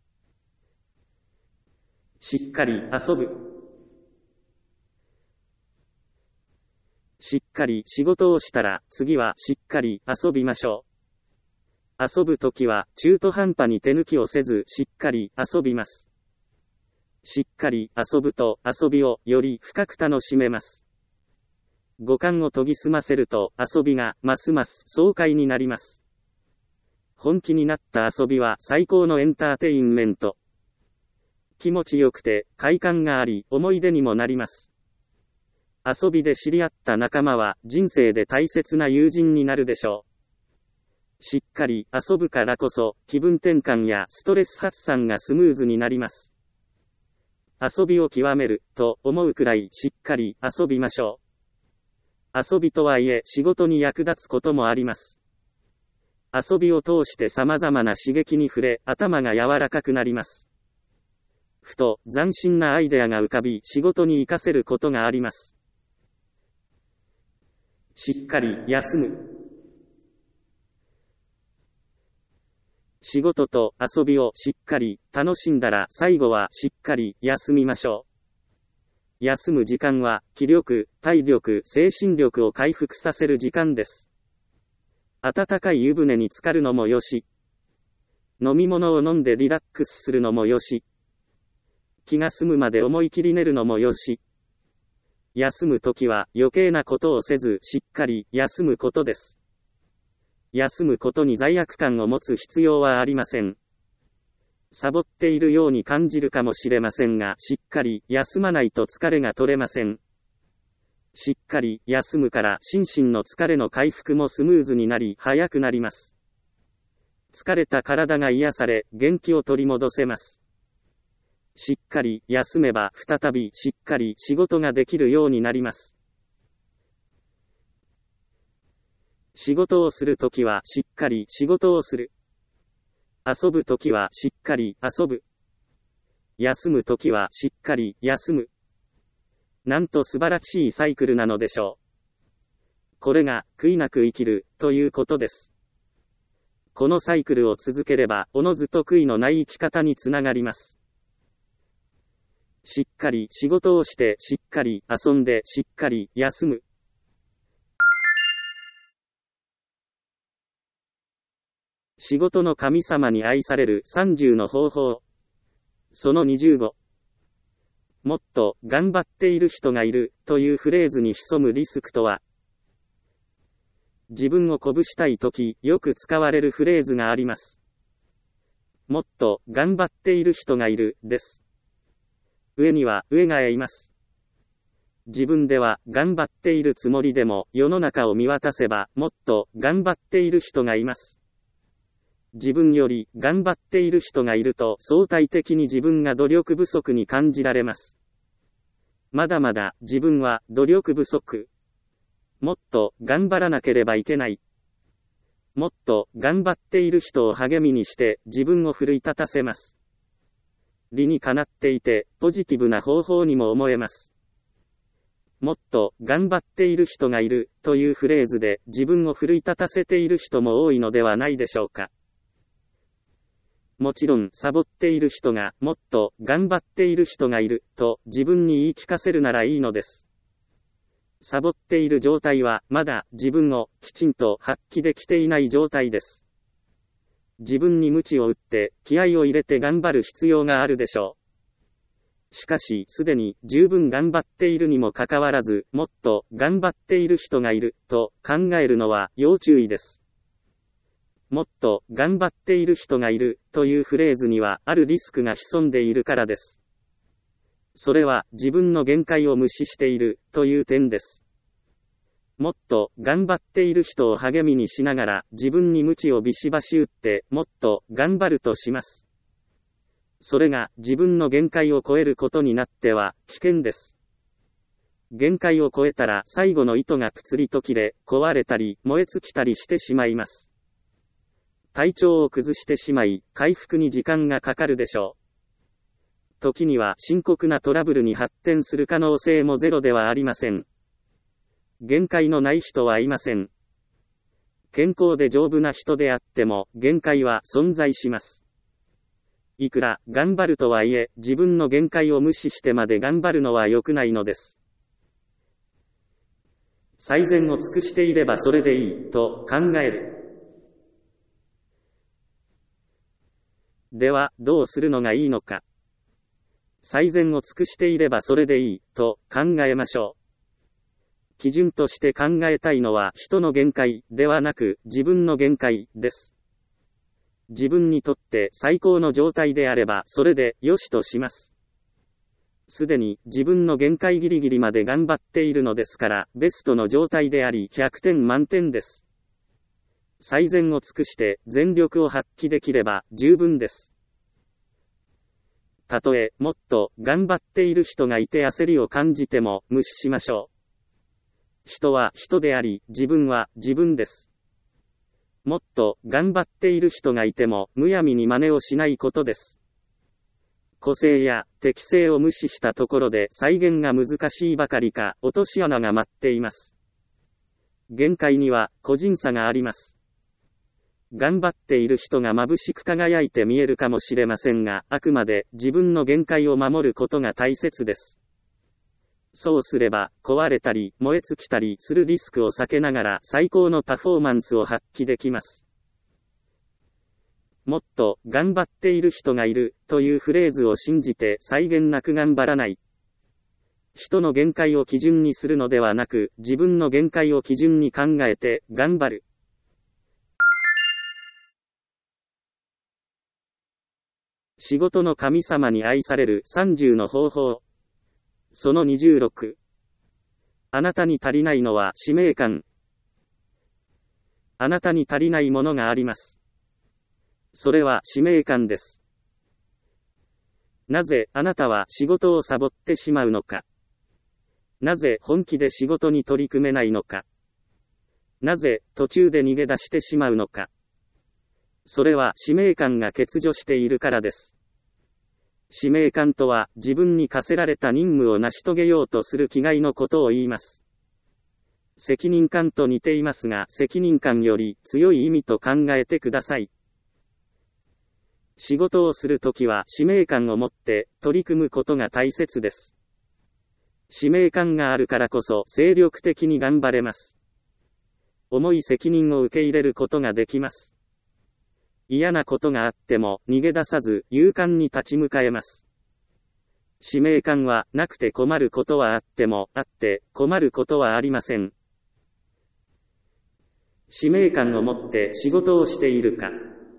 しっかり遊ぶ。しっかり仕事をしたら次はしっかり遊びましょう。遊ぶときは中途半端に手抜きをせずしっかり遊びます。しっかり遊ぶと遊びをより深く楽しめます。五感を研ぎ澄ませると遊びがますます爽快になります。本気になった遊びは最高のエンターテインメント。気持ちよくて快感があり思い出にもなります。遊びで知り合った仲間は人生で大切な友人になるでしょう。しっかり遊ぶからこそ気分転換やストレス発散がスムーズになります。遊びを極めると思うくらいしっかり遊びましょう。遊びとはいえ仕事に役立つこともあります。遊びを通して様々な刺激に触れ頭が柔らかくなります。ふと斬新なアイデアが浮かび仕事に活かせることがあります。しっかり休む。仕事と遊びをしっかり楽しんだら最後はしっかり休みましょう。休む時間は気力、体力、精神力を回復させる時間です。温かい湯船に浸かるのもよし、飲み物を飲んでリラックスするのもよし、気が済むまで思い切り寝るのもよし、休むときは余計なことをせずしっかり休むことです。休むことに罪悪感を持つ必要はありません。サボっているように感じるかもしれませんが、しっかり休まないと疲れが取れません。しっかり休むから心身の疲れの回復もスムーズになり早くなります。疲れた体が癒され元気を取り戻せます。しっかり休めば再びしっかり仕事ができるようになります。仕事をするときはしっかり仕事をする。遊ぶときはしっかり遊ぶ。休むときはしっかり休む。なんと素晴らしいサイクルなのでしょう。これが悔いなく生きるということです。このサイクルを続ければおのずと悔いのない生き方につながります。しっかり仕事をしてしっかり遊んでしっかり休む。仕事の神様に愛されるさんじゅうの方法。そのにじゅうご。 もっと頑張っている人がいるというフレーズに潜むリスクとは、自分を鼓舞したいとき、よく使われるフレーズがあります。もっと頑張っている人がいる、です。上には上がいます。自分では頑張っているつもりでも、世の中を見渡せば、もっと頑張っている人がいます。自分より頑張っている人がいると、相対的に自分が努力不足に感じられます。まだまだ自分は努力不足。もっと頑張らなければいけない。もっと頑張っている人を励みにして自分を奮い立たせます。理にかなっていて、ポジティブな方法にも思えます。もっと頑張っている人がいるというフレーズで自分を奮い立たせている人も多いのではないでしょうか。もちろんサボっている人がもっと頑張っている人がいると自分に言い聞かせるならいいのです。サボっている状態はまだ自分をきちんと発揮できていない状態です。自分に鞭を打って気合を入れて頑張る必要があるでしょう。しかしすでに十分頑張っているにもかかわらず、もっと頑張っている人がいると考えるのは要注意です。もっと頑張っている人がいるというフレーズにはあるリスクが潜んでいるからです。それは自分の限界を無視しているという点です。もっと頑張っている人を励みにしながら自分に鞭をビシバシ打ってもっと頑張るとします。それが自分の限界を超えることになっては危険です。限界を超えたら最後の糸がぷつりと切れ、壊れたり燃え尽きたりしてしまいます。体調を崩してしまい、回復に時間がかかるでしょう。時には深刻なトラブルに発展する可能性もゼロではありません。限界のない人はいません。健康で丈夫な人であっても限界は存在します。いくら頑張るとはいえ、自分の限界を無視してまで頑張るのは良くないのです。最善を尽くしていればそれでいいと考える。では、どうするのがいいのか。最善を尽くしていればそれでいいと考えましょう。基準として考えたいのは人の限界ではなく自分の限界です。自分にとって最高の状態であればそれでよしとします。すでに自分の限界ギリギリまで頑張っているのですからベストの状態でありひゃくてん満点です。最善を尽くして全力を発揮できれば十分です。たとえもっと頑張っている人がいて焦りを感じても無視しましょう。人は人であり、自分は自分です。もっと頑張っている人がいてもむやみに真似をしないことです。個性や適性を無視したところで再現が難しいばかりか落とし穴が待っています。限界には個人差があります。頑張っている人が眩しく輝いて見えるかもしれませんが、あくまで自分の限界を守ることが大切です。そうすれば、壊れたり燃え尽きたりするリスクを避けながら最高のパフォーマンスを発揮できます。もっと頑張っている人がいるというフレーズを信じて際限なく頑張らない。人の限界を基準にするのではなく、自分の限界を基準に考えて頑張る。仕事の神様に愛されるさんじゅうの方法。そのにじゅうろく。あなたに足りないのは使命感。あなたに足りないものがあります。それは使命感です。なぜあなたは仕事をサボってしまうのか。なぜ本気で仕事に取り組めないのか。なぜ途中で逃げ出してしまうのか。それは使命感が欠如しているからです。使命感とは自分に課せられた任務を成し遂げようとする気概のことを言います。責任感と似ていますが、責任感より強い意味と考えてください。仕事をするときは使命感を持って取り組むことが大切です。使命感があるからこそ精力的に頑張れます。重い責任を受け入れることができます。嫌なことがあっても逃げ出さず勇敢に立ち向かえます。 使命感はなくて困ることはあっても、あって困ることはありません。使命感を持って仕事をしているか。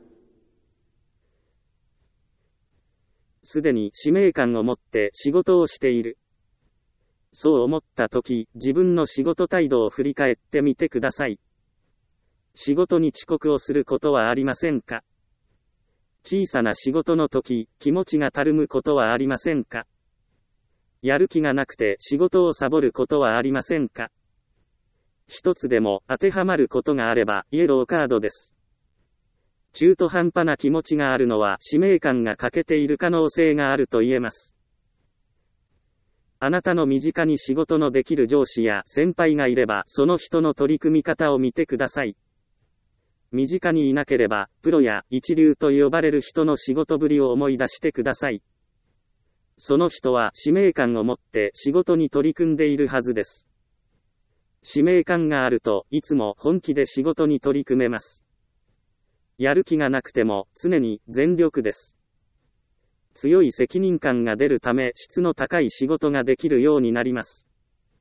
すでに使命感を持って仕事をしている。そう思ったとき、自分の仕事態度を振り返ってみてください。仕事に遅刻をすることはありませんか？小さな仕事の時、気持ちがたるむことはありませんか？やる気がなくて仕事をサボることはありませんか？一つでも当てはまることがあれば、イエローカードです。中途半端な気持ちがあるのは使命感が欠けている可能性があると言えます。あなたの身近に仕事のできる上司や先輩がいれば、その人の取り組み方を見てください。身近にいなければ、プロや一流と呼ばれる人の仕事ぶりを思い出してください。その人は使命感を持って仕事に取り組んでいるはずです。使命感があると、いつも本気で仕事に取り組めます。やる気がなくても、常に全力です。強い責任感が出るため、質の高い仕事ができるようになります。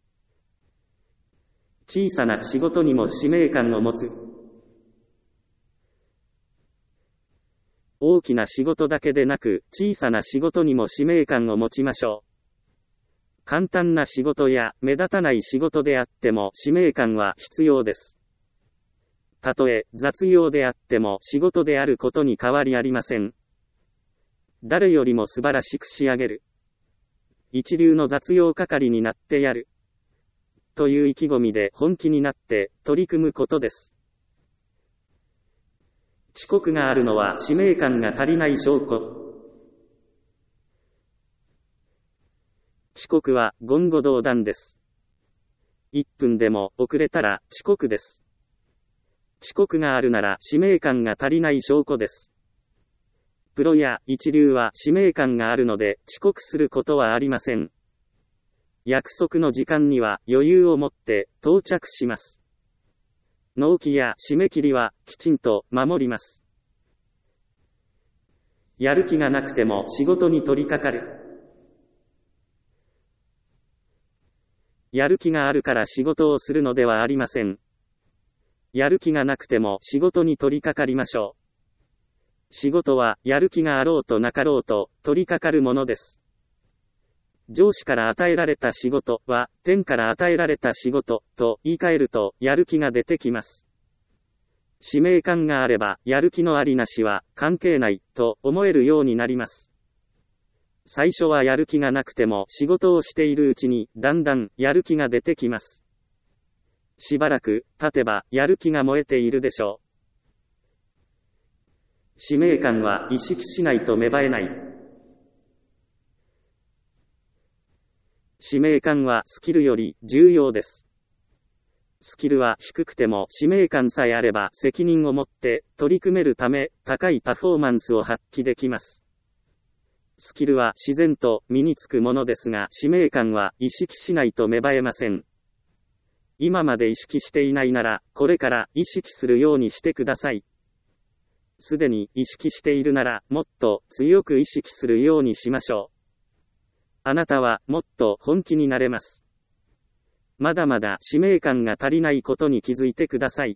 小さな仕事にも使命感を持つ。大きな仕事だけでなく、小さな仕事にも使命感を持ちましょう。簡単な仕事や目立たない仕事であっても使命感は必要です。たとえ雑用であっても仕事であることに変わりありません。誰よりも素晴らしく仕上げる。一流の雑用係になってやる。という意気込みで本気になって取り組むことです。遅刻があるのは使命感が足りない証拠。遅刻は言語道断です。いっぷんでも遅れたら遅刻です。遅刻があるなら使命感が足りない証拠です。プロや一流は使命感があるので遅刻することはありません。約束の時間には余裕を持って到着します。納期や締め切りはきちんと守ります。やる気がなくても仕事に取り掛かる。やる気があるから仕事をするのではありません。やる気がなくても仕事に取り掛かりましょう。仕事はやる気があろうとなかろうと取り掛かるものです。上司から与えられた仕事は天から与えられた仕事と言い換えるとやる気が出てきます。使命感があればやる気のありなしは関係ないと思えるようになります。最初はやる気がなくても仕事をしているうちにだんだんやる気が出てきます。しばらく経てばやる気が燃えているでしょう。使命感は意識しないと芽生えない。使命感はスキルより重要です。スキルは低くても使命感さえあれば責任を持って取り組めるため高いパフォーマンスを発揮できます。スキルは自然と身につくものですが、使命感は意識しないと芽生えません。今まで意識していないなら、これから意識するようにしてください。すでに意識しているなら、もっと強く意識するようにしましょう。あなたはもっと本気になれます。まだまだ使命感が足りないことに気づいてください。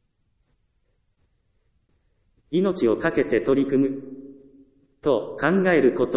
命をかけて取り組むと考えること。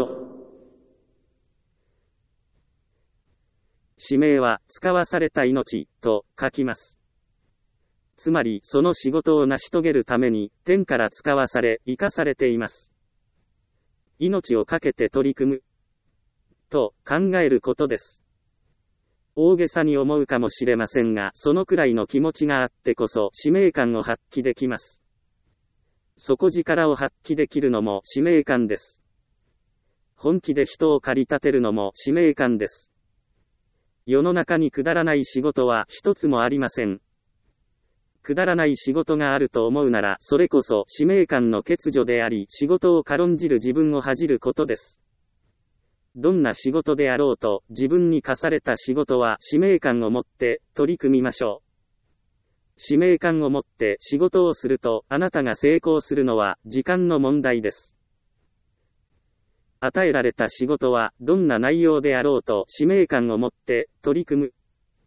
使命は使わされた命と書きます。つまりその仕事を成し遂げるために天から使わされ生かされています。命をかけて取り組むと考えることです。大げさに思うかもしれませんが、そのくらいの気持ちがあってこそ使命感を発揮できます。底力を発揮できるのも使命感です。本気で人を駆り立てるのも使命感です。世の中にくだらない仕事は一つもありません。くだらない仕事があると思うなら、それこそ使命感の欠如であり、仕事を軽んじる自分を恥じることです。どんな仕事であろうと、自分に課された仕事は使命感を持って取り組みましょう。使命感を持って仕事をすると、あなたが成功するのは時間の問題です。 与えられた仕事はどんな内容であろうと使命感を持って取り組む。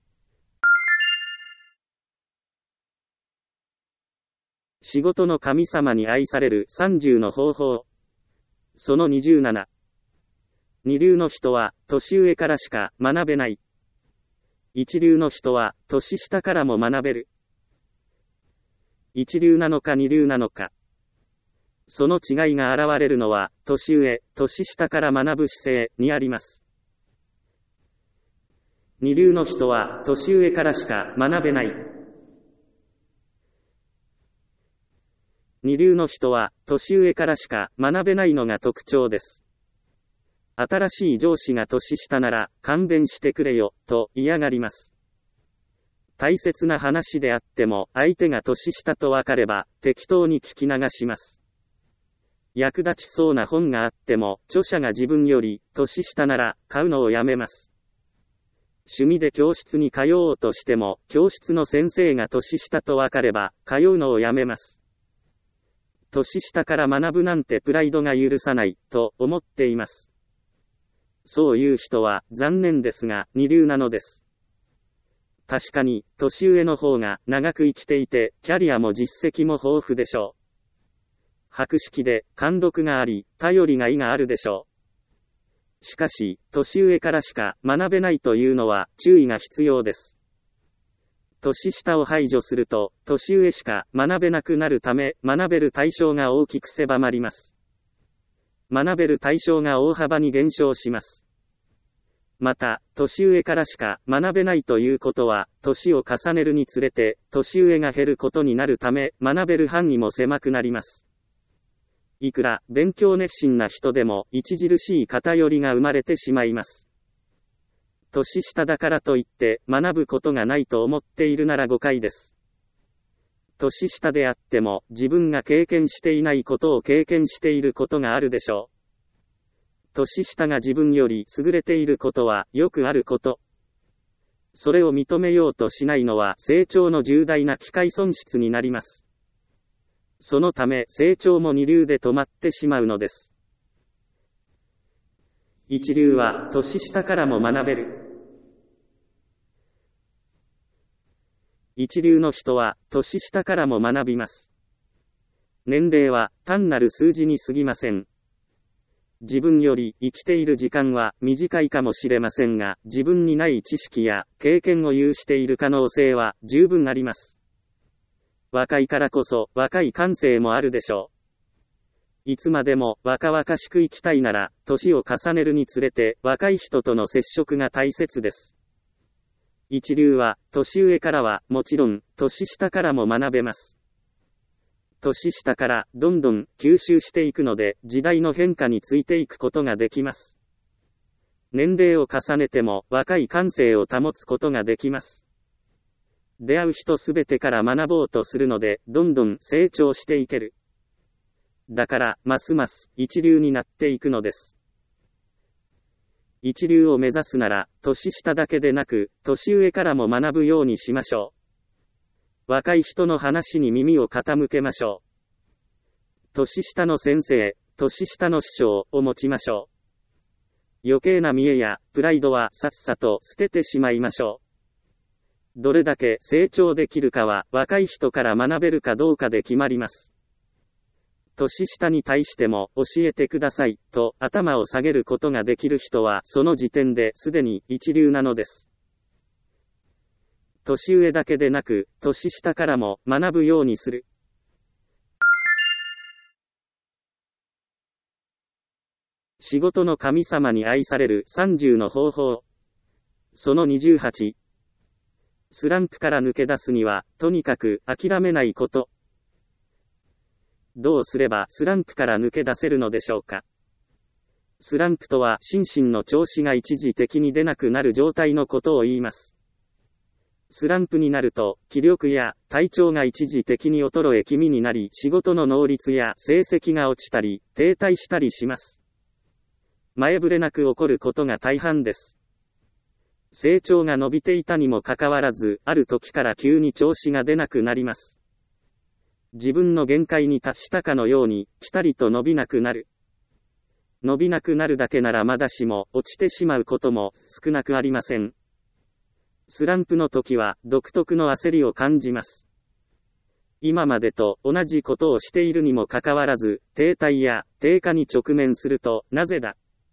仕事の神様に愛されるさんじゅうの方法。そのにじゅうなな。二流の人は年上からしか学べない。一流の人は年下からも学べる。一流なのか二流なのか。その違いが現れるのは、年上、年下から学ぶ姿勢にあります。二流の人は年上からしか学べない。二流の人は年上からしか学べないのが特徴です。新しい上司が年下なら勘弁してくれよと嫌がります。大切な話であっても相手が年下とわかれば適当に聞き流します。役立ちそうな本があっても著者が自分より年下なら買うのをやめます。趣味で教室に通おうとしても教室の先生が年下とわかれば通うのをやめます。年下から学ぶなんてプライドが許さないと思っています。そういう人は残念ですが二流なのです。確かに年上の方が長く生きていてキャリアも実績も豊富でしょう。博識で貫禄があり頼りがいがあるでしょう。しかし年上からしか学べないというのは注意が必要です。年下を排除すると、年上しか学べなくなるため、学べる対象が大きく狭まります。学べる対象が大幅に減少します。また、年上からしか学べないということは、年を重ねるにつれて、年上が減ることになるため、学べる範囲も狭くなります。いくら勉強熱心な人でも、著しい偏りが生まれてしまいます。年下だからといって学ぶことがないと思っているなら誤解です。年下であっても自分が経験していないことを経験していることがあるでしょう。年下が自分より優れていることはよくあること。それを認めようとしないのは成長の重大な機会損失になります。そのため成長も二流で止まってしまうのです。一流は年下からも学べる。一流の人は年下からも学びます。年齢は単なる数字に過ぎません。自分より生きている時間は短いかもしれませんが、自分にない知識や経験を有している可能性は十分あります。若いからこそ若い感性もあるでしょう。いつまでも若々しく生きたいなら、年を重ねるにつれて若い人との接触が大切です。一流は、年上からはもちろん、年下からも学べます。年下からどんどん吸収していくので、時代の変化についていくことができます。年齢を重ねても若い感性を保つことができます。出会う人すべてから学ぼうとするので、どんどん成長していける。だから、ますます一流になっていくのです。一流を目指すなら、年下だけでなく、年上からも学ぶようにしましょう。若い人の話に耳を傾けましょう。年下の先生、年下の師匠を持ちましょう。余計な見栄やプライドはさっさと捨ててしまいましょう。どれだけ成長できるかは、若い人から学べるかどうかで決まります。年下に対しても教えてくださいと頭を下げることができる人はその時点ですでに一流なのです。年上だけでなく年下からも学ぶようにする。仕事の神様に愛されるさんじゅうの方法。そのにじゅうはち。スランプから抜け出すにはとにかく諦めないこと。どうすればスランプから抜け出せるのでしょうか。スランプとは心身の調子が一時的に出なくなる状態のことを言います。スランプになると気力や体調が一時的に衰え気味になり、仕事の能率や成績が落ちたり停滞したりします。前触れなく起こることが大半です。成長が伸びていたにもかかわらず、ある時から急に調子が出なくなります。自分の限界に達したかのように、ピタリと伸びなくなる。 伸びなくなるだけならまだしも、落ちてしまうことも少なくありません。スランプの時は独特の焦りを感じます。今までと同じことをしているにもかかわらず、停滞や低下に直面すると、なぜだ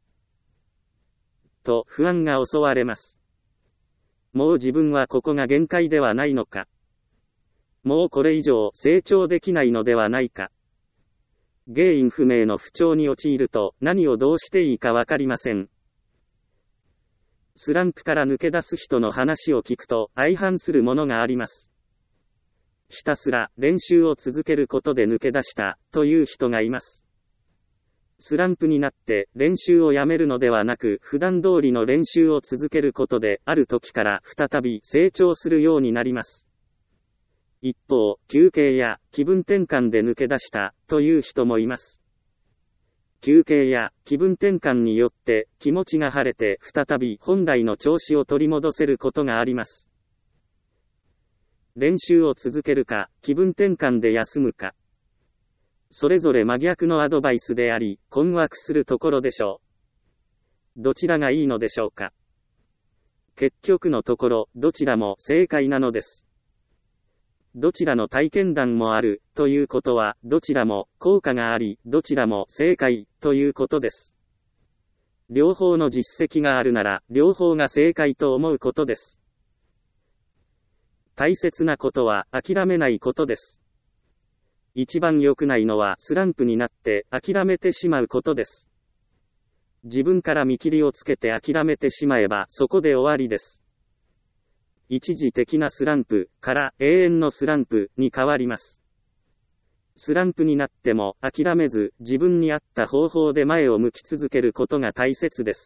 と不安が襲われます。もう自分はここが限界ではないのか。もうこれ以上成長できないのではないか。原因不明の不調に陥ると何をどうしていいかわかりません。スランプから抜け出す人の話を聞くと相反するものがあります。ひたすら練習を続けることで抜け出したという人がいます。スランプになって練習をやめるのではなく普段通りの練習を続けることである時から再び成長するようになります。一方、休憩や気分転換で抜け出したという人もいます。休憩や気分転換によって気持ちが晴れて再び本来の調子を取り戻せることがあります。練習を続けるか、気分転換で休むか。それぞれ真逆のアドバイスであり、困惑するところでしょう。どちらがいいのでしょうか。結局のところ、どちらも正解なのです。どちらの体験談もある、ということは、どちらも効果があり、どちらも正解、ということです。両方の実績があるなら、両方が正解と思うことです。大切なことは諦めないことです。一番良くないのはスランプになって諦めてしまうことです。自分から見切りをつけて諦めてしまえばそこで終わりです。一時的なスランプから永遠のスランプに変わります。スランプになっても諦めず自分に合った方法で前を向き続けることが大切です。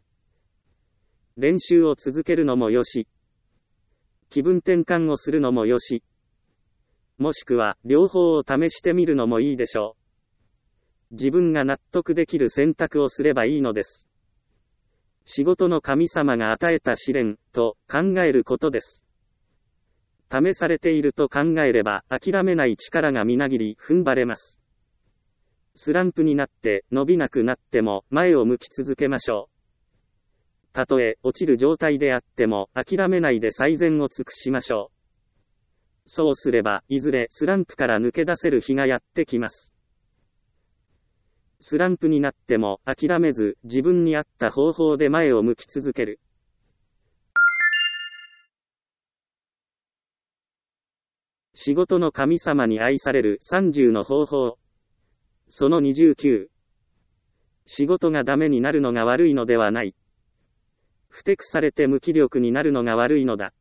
練習を続けるのもよし、気分転換をするのもよし、もしくは両方を試してみるのもいいでしょう。自分が納得できる選択をすればいいのです。仕事の神様が与えた試練と考えることです。試されていると考えれば諦めない力がみなぎり踏ん張れます。スランプになって伸びなくなっても前を向き続けましょう。たとえ落ちる状態であっても諦めないで最善を尽くしましょう。そうすればいずれスランプから抜け出せる日がやってきます。スランプになっても諦めず自分に合った方法で前を向き続ける。仕事の神様に愛されるさんじゅうの方法。そのにじゅうきゅう。仕事がダメになるのが悪いのではない。ふてくされて無気力になるのが悪いのだ。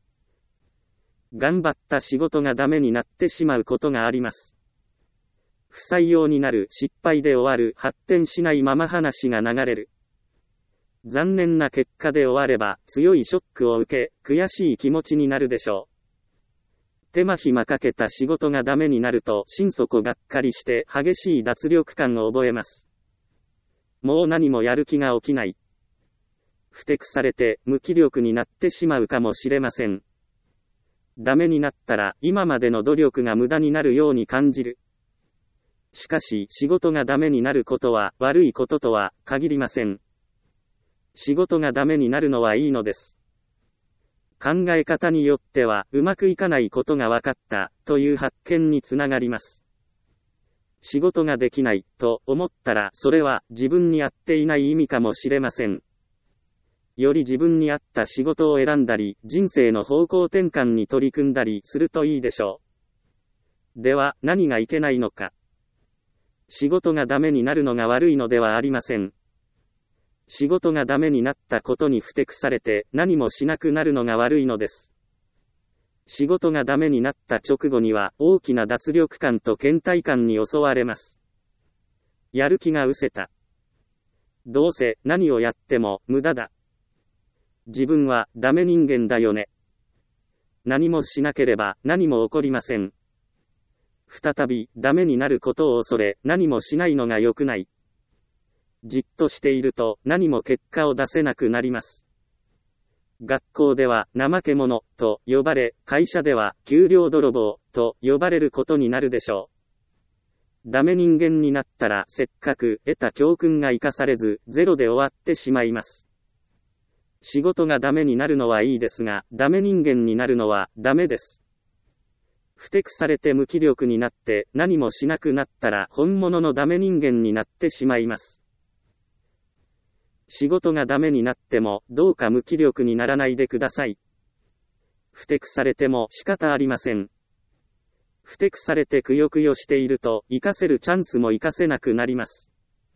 頑張った仕事がダメになってしまうことがあります。不採用になる、失敗で終わる、発展しないまま話が流れる。残念な結果で終われば強いショックを受け、悔しい気持ちになるでしょう。手間暇かけた仕事がダメになると心底がっかりして激しい脱力感を覚えます。もう何もやる気が起きない。ふてくされて無気力になってしまうかもしれません。ダメになったら今までの努力が無駄になるように感じる。しかし仕事がダメになることは悪いこととは限りません。仕事がダメになるのはいいのです。考え方によってはうまくいかないことが分かったという発見につながります。仕事ができないと思ったらそれは自分に合っていない意味かもしれません。より自分に合った仕事を選んだり、人生の方向転換に取り組んだりするといいでしょう。では、何がいけないのか。仕事がダメになるのが悪いのではありません。仕事がダメになったことにふてくされて何もしなくなるのが悪いのです。仕事がダメになった直後には大きな脱力感と倦怠感に襲われます。やる気が失せた。どうせ何をやっても無駄だ。自分はダメ人間だよね。何もしなければ何も起こりません。再びダメになることを恐れ何もしないのが良くない。じっとしていると何も結果を出せなくなります。学校では怠け者と呼ばれ、会社では給料泥棒と呼ばれることになるでしょダメ人間になったらせっかく得た教訓が生かされず、ゼロで終わってしまいます。仕事がダメになるのはいいですが、ダメ人間になるのはダメです。ふてくされて無気力になって何もしなくなったら本物のダメ人間になってしまいます。仕事がダメになってもどうか無気力にならないでください。ふてくされても仕方ありません。ふてくされてくよくよしていると活かせるチャンスも活かせなくなります。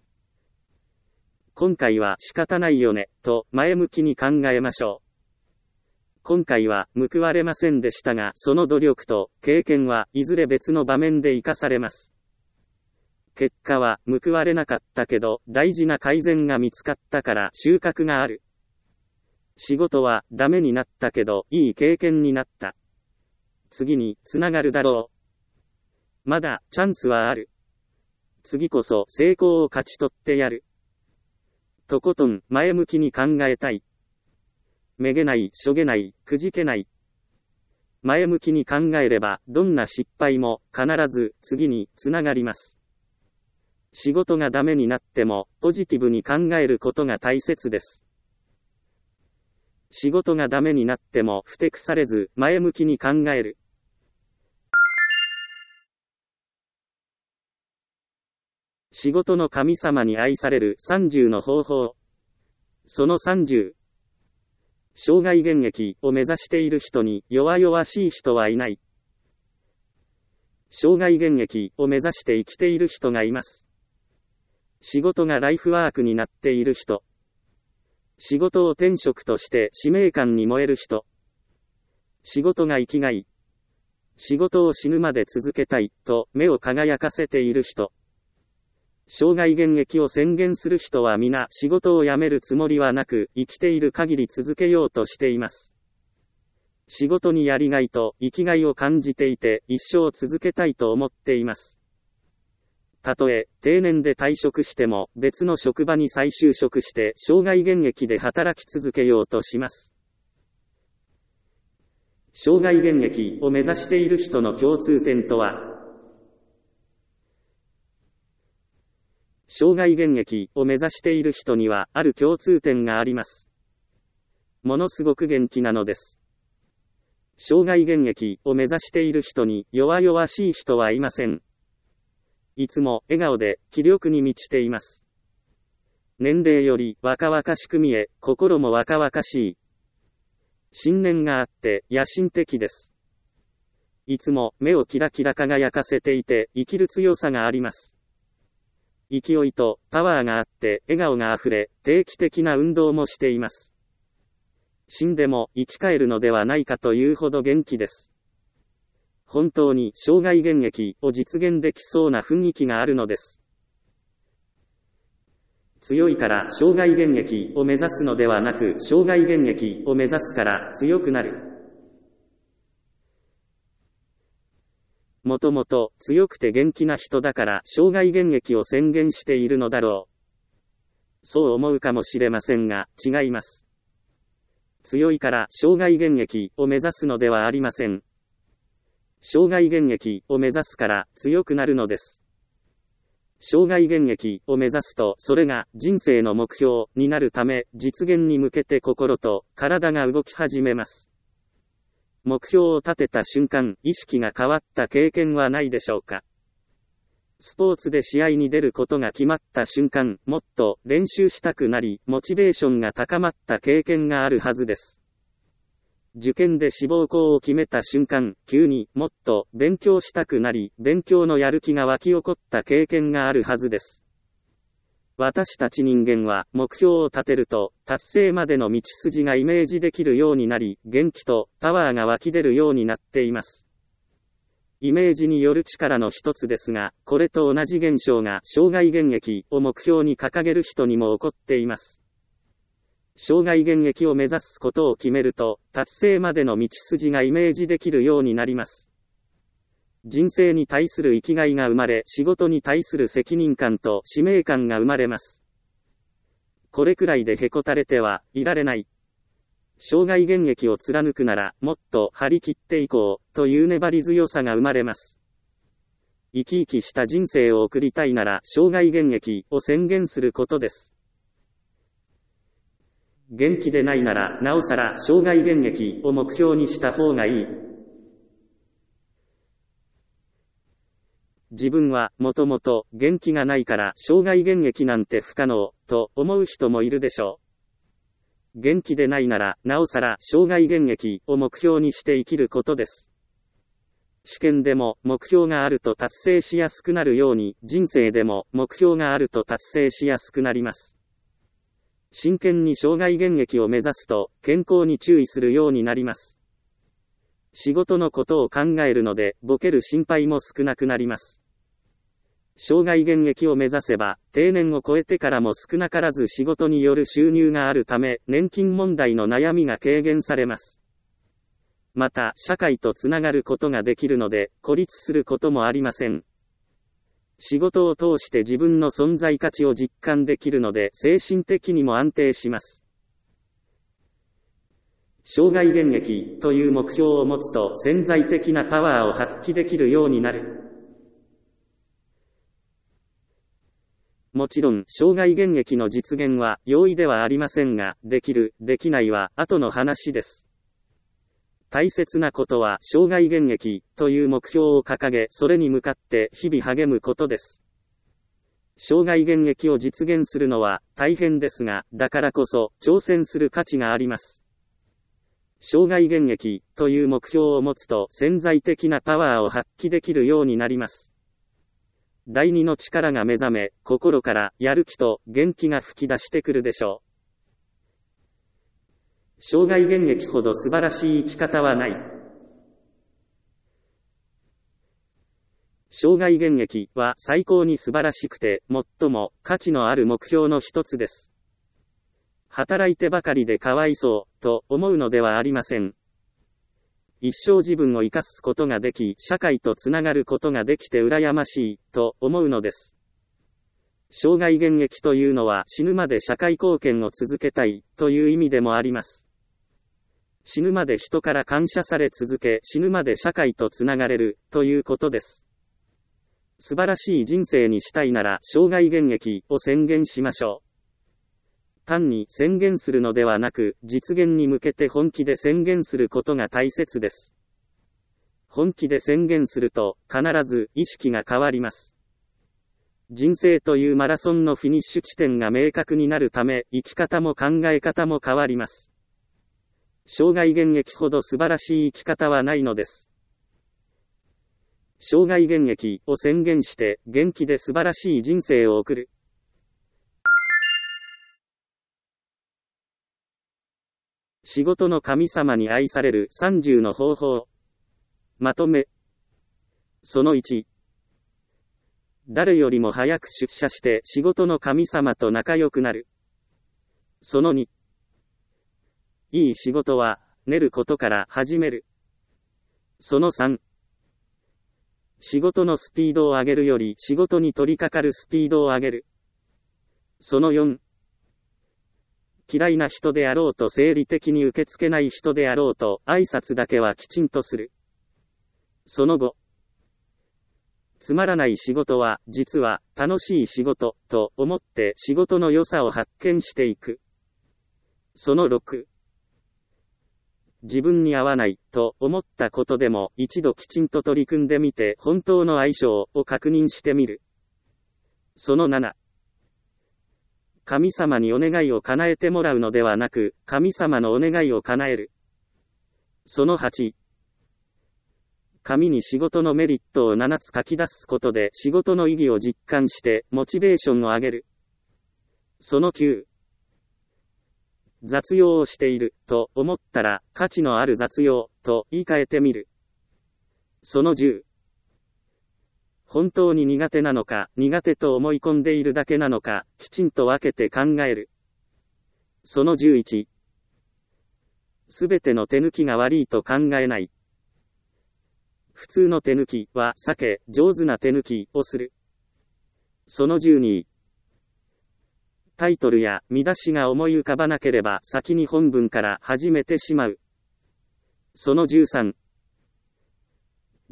今回は仕方ないよね、と前向きに考えましょう。今回は報われませんでしたが、その努力と経験はいずれ別の場面で生かされます。結果は報われなかったけど、大事な改善が見つかったから収穫がある。仕事はダメになったけど、いい経験になった。次につながるだろう。まだチャンスはある。次こそ成功を勝ち取ってやる。とことん前向きに考えたい。めげない、しょげない、くじけない。前向きに考えれば、どんな失敗も必ず次につながります。仕事がダメになっても、ポジティブに考えることが大切です。仕事がダメになってもふてくされず、前向きに考える。仕事の神様に愛されるさんじゅうの方法。そのさんじゅう。生涯現役を目指している人に弱々しい人はいない。生涯現役を目指して生きている人がいます。仕事がライフワークになっている人。仕事を天職として使命感に燃える人。仕事が生きがい。仕事を死ぬまで続けたいと目を輝かせている人。生涯現役を宣言する人は皆仕事を辞めるつもりはなく、生きている限り続けようとしています。仕事にやりがいと生きがいを感じていて一生続けたいと思っています。たとえ定年で退職しても別の職場に再就職して生涯現役で働き続けようとします。生涯現役を目指している人の共通点とは、生涯現役を目指している人にはある共通点があります。ものすごく元気なのです。生涯現役を目指している人に弱々しい人はいません。いつも笑顔で気力に満ちています。年齢より若々しく見え、心も若々しい。信念があって野心的です。いつも目をキラキラ輝かせていて生きる強さがあります。勢いとパワーがあって笑顔があふれ、定期的な運動もしています。死んでも生き返るのではないかというほど元気です。本当に生涯現役を実現できそうな雰囲気があるのです。強いから生涯現役を目指すのではなく、生涯現役を目指すから強くなる。もともと強くて元気な人だから生涯現役を宣言しているのだろう。そう思うかもしれませんが、違います。強いから生涯現役を目指すのではありません。生涯現役を目指すから強くなるのです。生涯現役を目指すと、それが人生の目標になるため、実現に向けて心と体が動き始めます。目標を立てた瞬間、意識が変わった経験はないでしょうか。スポーツで試合に出ることが決まった瞬間、もっと練習したくなり、モチベーションが高まった経験があるはずです。受験で志望校を決めた瞬間、急にもっと勉強したくなり、勉強のやる気が湧き起こった経験があるはずです。私たち人間は目標を立てると、達成までの道筋がイメージできるようになり、元気とパワーが湧き出るようになっています。イメージによる力の一つですが、これと同じ現象が生涯現役を目標に掲げる人にも起こっています。生涯現役を目指すことを決めると、達成までの道筋がイメージできるようになります。人生に対する生きがいが生まれ、仕事に対する責任感と使命感が生まれます。これくらいでへこたれてはいられない。生涯現役を貫くなら、もっと張り切っていこう、という粘り強さが生まれます。 生き生きした人生を送りたいなら生涯現役を宣言することです。元気でないならなおさら生涯現役を目標にした方がいい。自分はもともと元気がないから生涯現役なんて不可能と思う人もいるでしょう。元気でないならなおさら生涯現役を目標にして生きることです。試験でも目標があると達成しやすくなるように、人生でも目標があると達成しやすくなります。真剣に生涯現役を目指すと健康に注意するようになります。仕事のことを考えるのでボケる心配も少なくなります。生涯現役を目指せば定年を超えてからも少なからず仕事による収入があるため、年金問題の悩みが軽減されます。また、社会とつながることができるので、孤立することもありません。仕事を通して自分の存在価値を実感できるので、精神的にも安定します。生涯現役という目標を持つと、潜在的なパワーを発揮できるようになる。もちろん、生涯現役の実現は容易ではありませんが、できる、できないは後の話です。大切なことは生涯現役という目標を掲げ、それに向かって日々励むことです。生涯現役を実現するのは大変ですが、だからこそ挑戦する価値があります。生涯現役という目標を持つと潜在的なパワーを発揮できるようになります。第二の力が目覚め、心からやる気と元気が吹き出してくるでしょう。生涯現役ほど素晴らしい生き方はない。生涯現役は最高に素晴らしくて、最も価値のある目標の一つです。働いてばかりでかわいそうと思うのではありません。一生自分を生かすことができ、社会とつながることができて羨ましいと思うのです。生涯現役というのは死ぬまで社会貢献を続けたいという意味でもあります。死ぬまで人から感謝され続け、死ぬまで社会とつながれるということです。素晴らしい人生にしたいなら生涯現役を宣言しましょう。単に宣言するのではなく、実現に向けて本気で宣言することが大切です。本気で宣言すると必ず意識が変わります。人生というマラソンのフィニッシュ地点が明確になるため、生き方も考え方も変わります。生涯現役ほど素晴らしい生き方はないのです。生涯現役を宣言して元気で素晴らしい人生を送る。仕事の神様に愛されるさんじゅうの方法。まとめ。そのいち。誰よりも早く出社して仕事の神様と仲良くなる。そのに。いい仕事は練ることから始める。そのさん。仕事のスピードを上げるより仕事に取り掛かるスピードを上げる。そのよん。嫌いな人であろうと生理的に受け付けない人であろうと挨拶だけはきちんとする。そのご。つまらない仕事は実は楽しい仕事と思って仕事の良さを発見していく。そのろく。自分に合わないと思ったことでも一度きちんと取り組んでみて本当の相性を確認してみる。そのなな。神様にお願いを叶えてもらうのではなく、神様のお願いを叶える。そのはち。紙に仕事のメリットをななつ書き出すことで仕事の意義を実感してモチベーションを上げる。そのきゅう。雑用をしていると思ったら価値のある雑用と言い換えてみる。そのじゅう。本当に苦手なのか苦手と思い込んでいるだけなのかきちんと分けて考える。そのじゅういち。すべての手抜きが悪いと考えない。普通の手抜きは避け上手な手抜きをする。そのじゅうに。タイトルや見出しが思い浮かばなければ先に本文から始めてしまう。そのじゅうさん。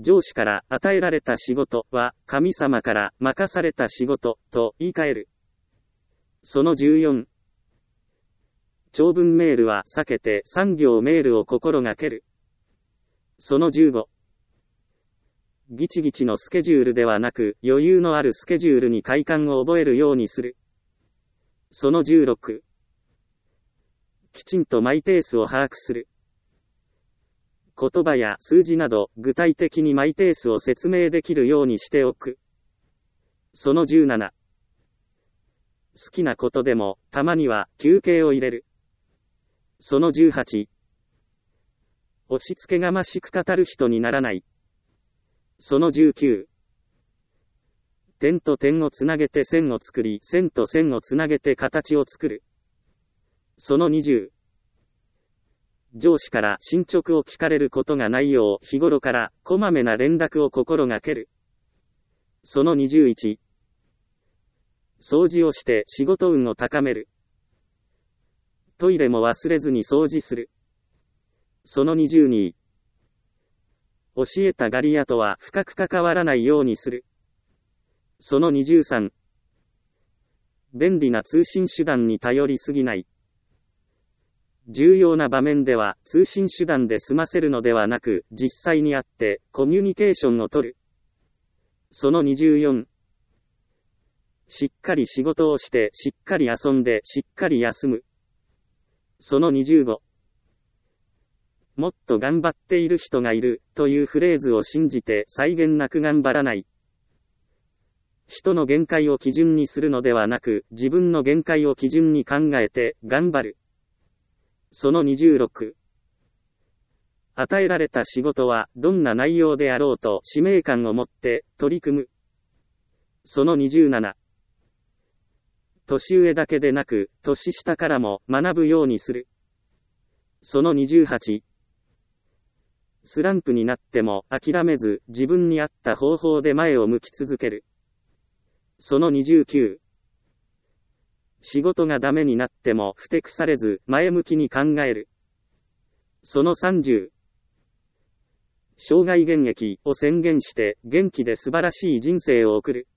上司から与えられた仕事は神様から任された仕事と言い換える。そのじゅうよん。長文メールは避けてさん行メールを心がける。そのじゅうご。ギチギチのスケジュールではなく余裕のあるスケジュールに快感を覚えるようにする。そのじゅうろく。きちんとマイペースを把握する。言葉や数字など具体的にマイペースを説明できるようにしておく。そのじゅうなな。好きなことでもたまには休憩を入れる。そのじゅうはち。押し付けがましく語る人にならない。そのじゅうきゅう。点と点をつなげて線を作り、線と線をつなげて形を作る。そのにじゅう。上司から進捗を聞かれることがないよう日頃からこまめな連絡を心がける。そのにじゅういち。掃除をして仕事運を高める。トイレも忘れずに掃除する。そのにじゅうに。教えたガリアとは深く関わらないようにする。そのにじゅうさん。便利な通信手段に頼りすぎない。重要な場面では通信手段で済ませるのではなく、実際に会ってコミュニケーションをとる。そのにじゅうよん。しっかり仕事をして、しっかり遊んで、しっかり休む。そのにじゅうご。もっと頑張っている人がいる、というフレーズを信じて際限なく頑張らない。人の限界を基準にするのではなく、自分の限界を基準に考えて頑張る。そのにじゅうろく。与えられた仕事はどんな内容であろうと使命感を持って取り組む。そのにじゅうなな。年上だけでなく、年下からも学ぶようにする。そのにじゅうはち。スランプになっても諦めず、自分に合った方法で前を向き続ける。そのにじゅうきゅう。仕事がダメになってもふてくされず、前向きに考える。そのさんじゅう。生涯現役を宣言して、元気で素晴らしい人生を送る。